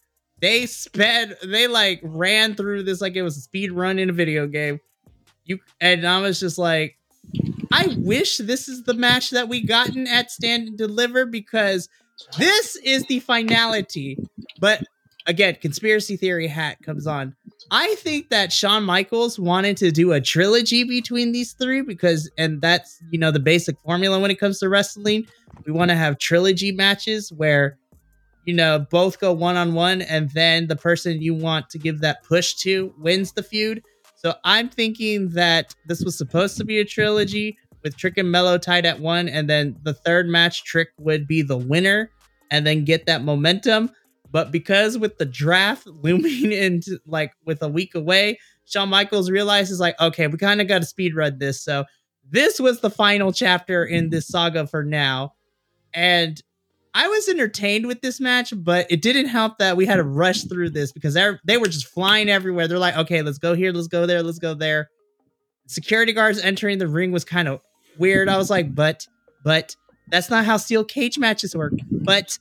ran through this like it was a speed run in a video game. And I was just like, I wish this is the match that we gotten at Stand and Deliver because this is the finality. But again, conspiracy theory hat comes on. I think that Shawn Michaels wanted to do a trilogy between these three and that's, the basic formula when it comes to wrestling. We want to have trilogy matches where, both go one-on-one and then the person you want to give that push to wins the feud. So I'm thinking that this was supposed to be a trilogy with Trick and Mello tied at 1, and then the third match, Trick would be the winner and then get that momentum. But because with the draft looming into with a week away, Shawn Michaels realizes okay, we kind of got to speed run this. So this was the final chapter in this saga for now. And I was entertained with this match, but it didn't help that we had to rush through this because they were just flying everywhere. They're like, okay, let's go here, let's go there, let's go there. Security guards entering the ring was kind of weird. I was like, but that's not how steel cage matches work. But,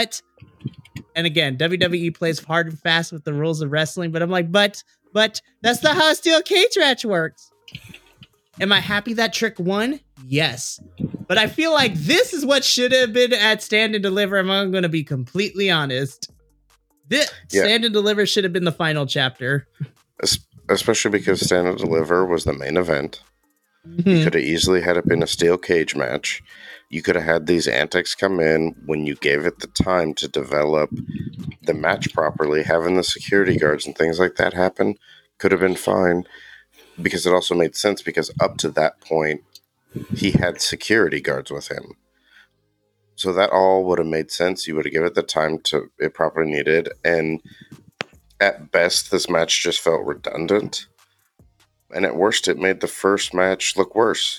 and again, WWE plays hard and fast with the rules of wrestling, but I'm like, but that's not how a steel cage match works. Am I happy that Trick won? Yes. But I feel like this is what should have been at Stand and Deliver. I'm going to be completely honest. Stand and Deliver should have been the final chapter. Especially because Stand and Deliver was the main event. Mm-hmm. You could have easily had it been a steel cage match. You could have had these antics come in when you gave it the time to develop the match properly. Having the security guards and things like that happen could have been fine. Because it also made sense because up to that point, he had security guards with him. So that all would have made sense. You would have given it the time it properly needed. And at best, this match just felt redundant. And at worst, it made the first match look worse.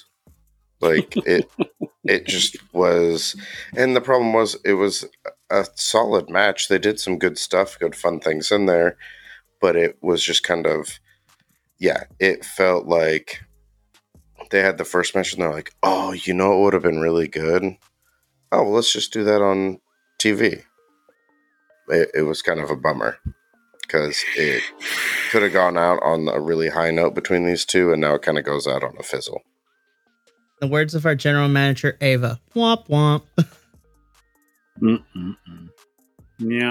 It just was. And the problem was, it was a solid match. They did some good stuff, good fun things in there. But it was just kind of yeah, it felt like they had the first match and they're like, oh, you know it would have been really good? Oh, well, let's just do that on TV. It was kind of a bummer because it could have gone out on a really high note between these two, and now it kind of goes out on a fizzle. The words of our general manager, Ava. Womp womp. Yeah.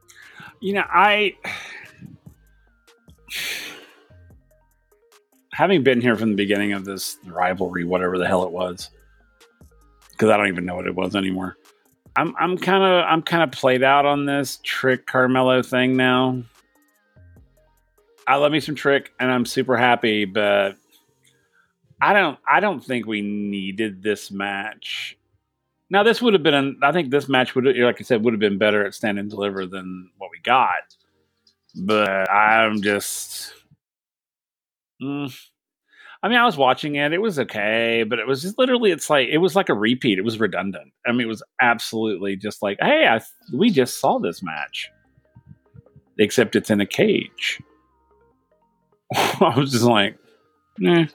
Having been here from the beginning of this rivalry, whatever the hell it was, because I don't even know what it was anymore. I'm kind of played out on this Trick Carmelo thing now. I love me some Trick, and I'm super happy, but I don't think we needed this match. Now, this would have been, I think this match would, like I said, would have been better at Stand and Deliver than what we got. But I'm just, I was watching it. It was okay, but it was just literally, it was like a repeat. It was redundant. I mean, it was absolutely just like, hey, we just saw this match, except it's in a cage. I was just like, yeah.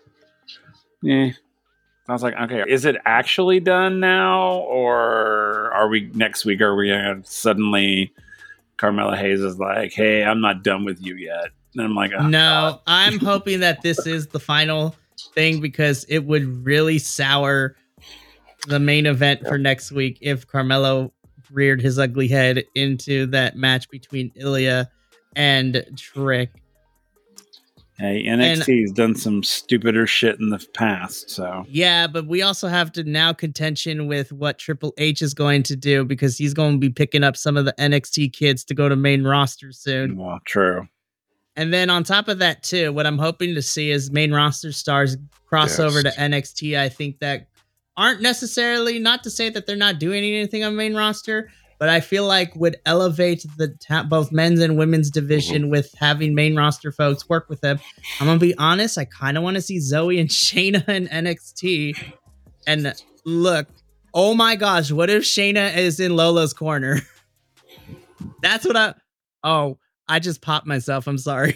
I was like, okay, is it actually done now, or are we next week? Are we suddenly Carmelo Hayes is like, hey, I'm not done with you yet? And I'm like, oh, no, God. I'm hoping that this is the final thing because it would really sour the main event for next week if Carmelo reared his ugly head into that match between Ilya and Trick. Hey, NXT's done some stupider shit in the past, so. Yeah, but we also have to now contention with what Triple H is going to do because he's going to be picking up some of the NXT kids to go to main roster soon. Well, true. And then on top of that, too, what I'm hoping to see is main roster stars cross over to NXT. I think that aren't necessarily, not to say that they're not doing anything on main roster, but I feel like would elevate the both men's and women's division with having main roster folks work with them. I'm going to be honest. I kind of want to see Zoe and Shayna in NXT. And look, oh my gosh, what if Shayna is in Lola's corner? That's what I just popped myself. I'm sorry.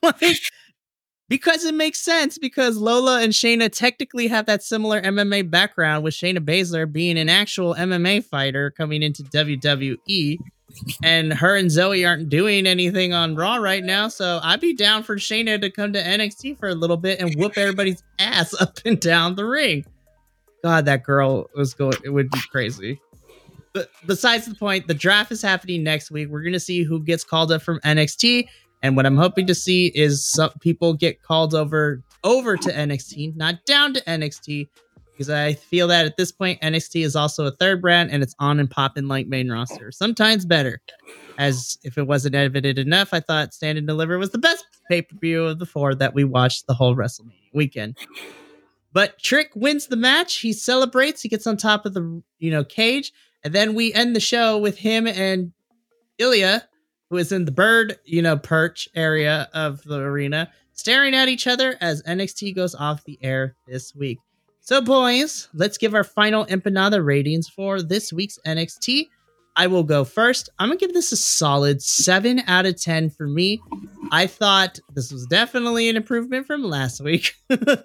Because it makes sense because Lola and Shayna technically have that similar MMA background with Shayna Baszler being an actual MMA fighter coming into WWE, and her and Zoe aren't doing anything on Raw right now. So I'd be down for Shayna to come to NXT for a little bit and whoop everybody's ass up and down the ring. God, that girl it would be crazy. But besides the point, the draft is happening next week. We're going to see who gets called up from NXT. And what I'm hoping to see is some people get called over to NXT, not down to NXT, because I feel that at this point, NXT is also a third brand and it's on and popping like main roster. Sometimes better. As if it wasn't evident enough, I thought Stand and Deliver was the best pay-per-view of the 4 that we watched the whole WrestleMania weekend. But Trick wins the match. He celebrates. He gets on top of the cage. And then we end the show with him and Ilya, who is in the bird, perch area of the arena, staring at each other as NXT goes off the air this week. So, boys, let's give our final empanada ratings for this week's NXT. I will go first. I'm going to give this a solid 7 out of 10 for me. I thought this was definitely an improvement from last week.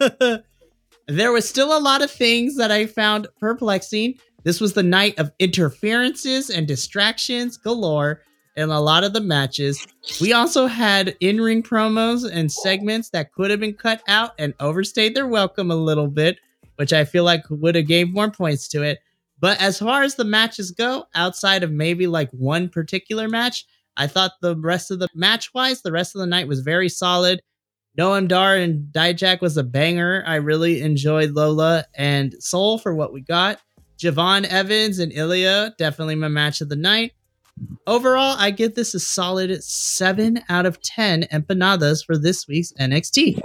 There was still a lot of things that I found perplexing. This was the night of interferences and distractions galore in a lot of the matches. We also had in-ring promos and segments that could have been cut out and overstayed their welcome a little bit, which I feel like would have gave more points to it. But as far as the matches go, outside of maybe like one particular match, I thought the rest of the match-wise, the rest of the night was very solid. Noam Dar and Dijak was a banger. I really enjoyed Lola and Soul for what we got. Javon Evans and Ilya, definitely my match of the night. Overall, I give this a solid 7 out of 10 empanadas for this week's NXT.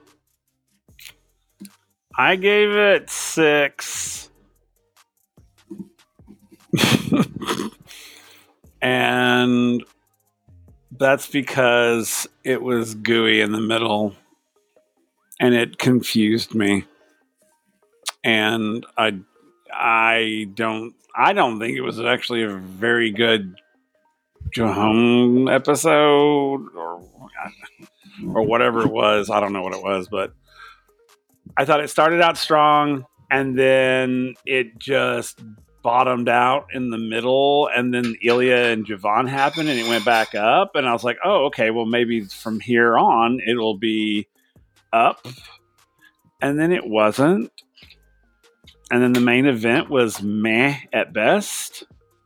I gave it 6. And that's because it was gooey in the middle and it confused me. And I don't think it was actually a very good Jahum episode, or or whatever it was. I don't know what it was, but I thought it started out strong and then it just bottomed out in the middle, and then Ilya and Javon happened and it went back up, and I was like, oh, okay, well maybe from here on it'll be up, and then it wasn't, and then the main event was meh at best,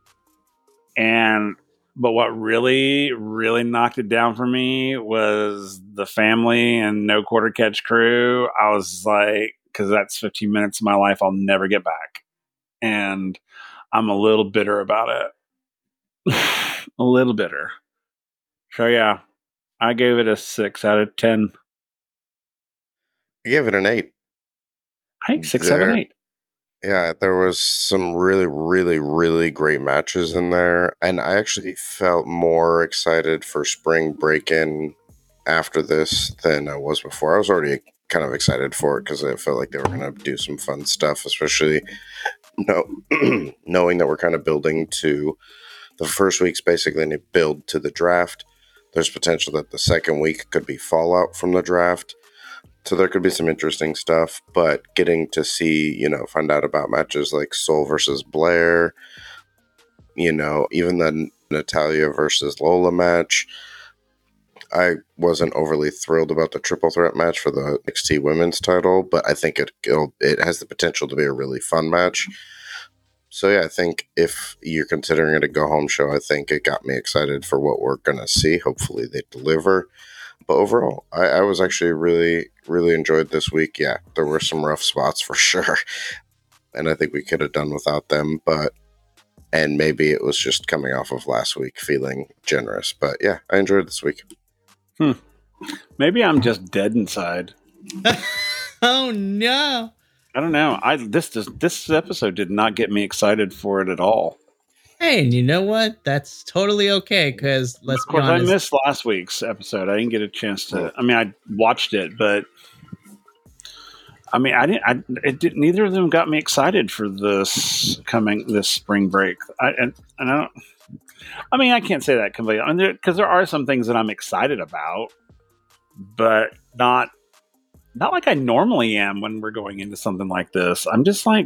but what really knocked it down for me was the family and no quarter catch crew. I was like, because that's 15 minutes of my life I'll never get back. And I'm a little bitter about it. A little bitter. So yeah, I gave it a 6 out of 10. I gave it an 8. I think 6, 7, 8. Yeah, there was some really, really, really great matches in there. And I actually felt more excited for Spring Break-In after this than I was before. I was already kind of excited for it because I felt like they were going to do some fun stuff, especially knowing that we're kind of building to the first week's basically a build to the draft. There's potential that the second week could be fallout from the draft. So there could be some interesting stuff, but getting to see, find out about matches like Soul versus Blair, even the Natalia versus Lola match. I wasn't overly thrilled about the triple threat match for the NXT women's title, but I think it has the potential to be a really fun match. So yeah, I think if you're considering it a go-home show, I think it got me excited for what we're going to see. Hopefully they deliver. But overall, I was actually really, really enjoyed this week. Yeah, there were some rough spots for sure. And I think we could have done without them. And maybe it was just coming off of last week feeling generous. But yeah, I enjoyed this week. Maybe I'm just dead inside. Oh, no. I don't know. This episode did not get me excited for it at all. Hey, and you know what? That's totally okay, because let's be honest. Of course, I missed last week's episode. I didn't get a chance to. I mean, I watched it, but I mean, neither of them got me excited for this spring break. I can't say that completely, because there are some things that I'm excited about, but not like I normally am when we're going into something like this. I'm just like,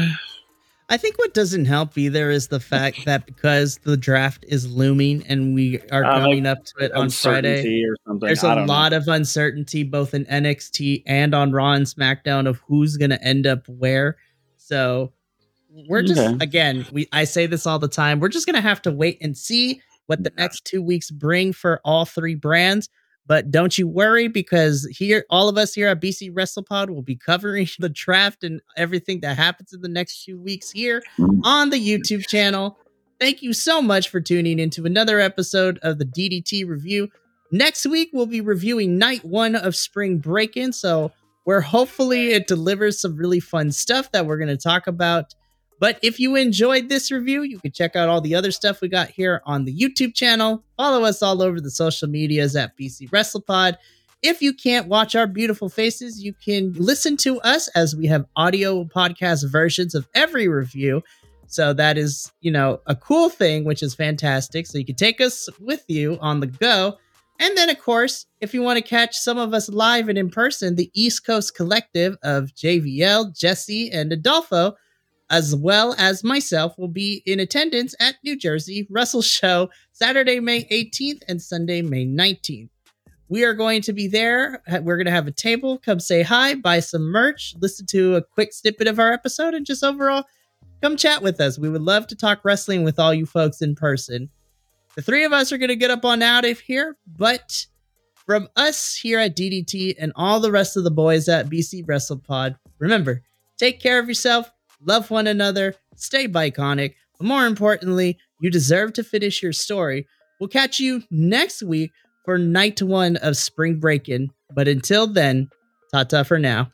I think what doesn't help either is the fact that because the draft is looming and we are coming up to it on Friday, or something. There's a lot of uncertainty both in NXT and on Raw and SmackDown of who's going to end up where. So we're just, again, I say this all the time, we're just going to have to wait and see what the next 2 weeks bring for all three brands. But don't you worry, because all of us here at BC WrestlePod will be covering the draft and everything that happens in the next 2 weeks here on the YouTube channel. Thank you so much for tuning into another episode of the DDT Review. Next week, we'll be reviewing Night 1 of Spring Break-In, so where hopefully it delivers some really fun stuff that we're going to talk about. But if you enjoyed this review, you can check out all the other stuff we got here on the YouTube channel. Follow us all over the social medias at BC WrestlePod. If you can't watch our beautiful faces, you can listen to us as we have audio podcast versions of every review. So that is, a cool thing, which is fantastic. So you can take us with you on the go. And then, of course, if you want to catch some of us live and in person, the East Coast Collective of JVL, Jesse, and Adolfo, as well as myself, will be in attendance at New Jersey Wrestle Show Saturday, May 18th and Sunday, May 19th. We are going to be there. We're going to have a table. Come say hi, buy some merch, listen to a quick snippet of our episode, and just overall, come chat with us. We would love to talk wrestling with all you folks in person. The three of us are going to get up on out of here, but from us here at DDT and all the rest of the boys at BC WrestlePod, remember, take care of yourself. Love one another, stay Biconic, but more importantly, you deserve to finish your story. We'll catch you next week for Night 1 of Spring Break-In, but until then, ta-ta for now.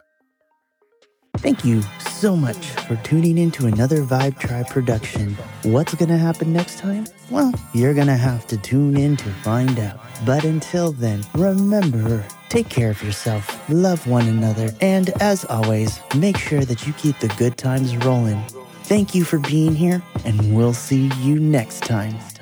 Thank you so much for tuning in to another Vibe Tribe production. What's going to happen next time? Well, you're going to have to tune in to find out. But until then, remember, take care of yourself, love one another, and as always, make sure that you keep the good times rolling. Thank you for being here, and we'll see you next time.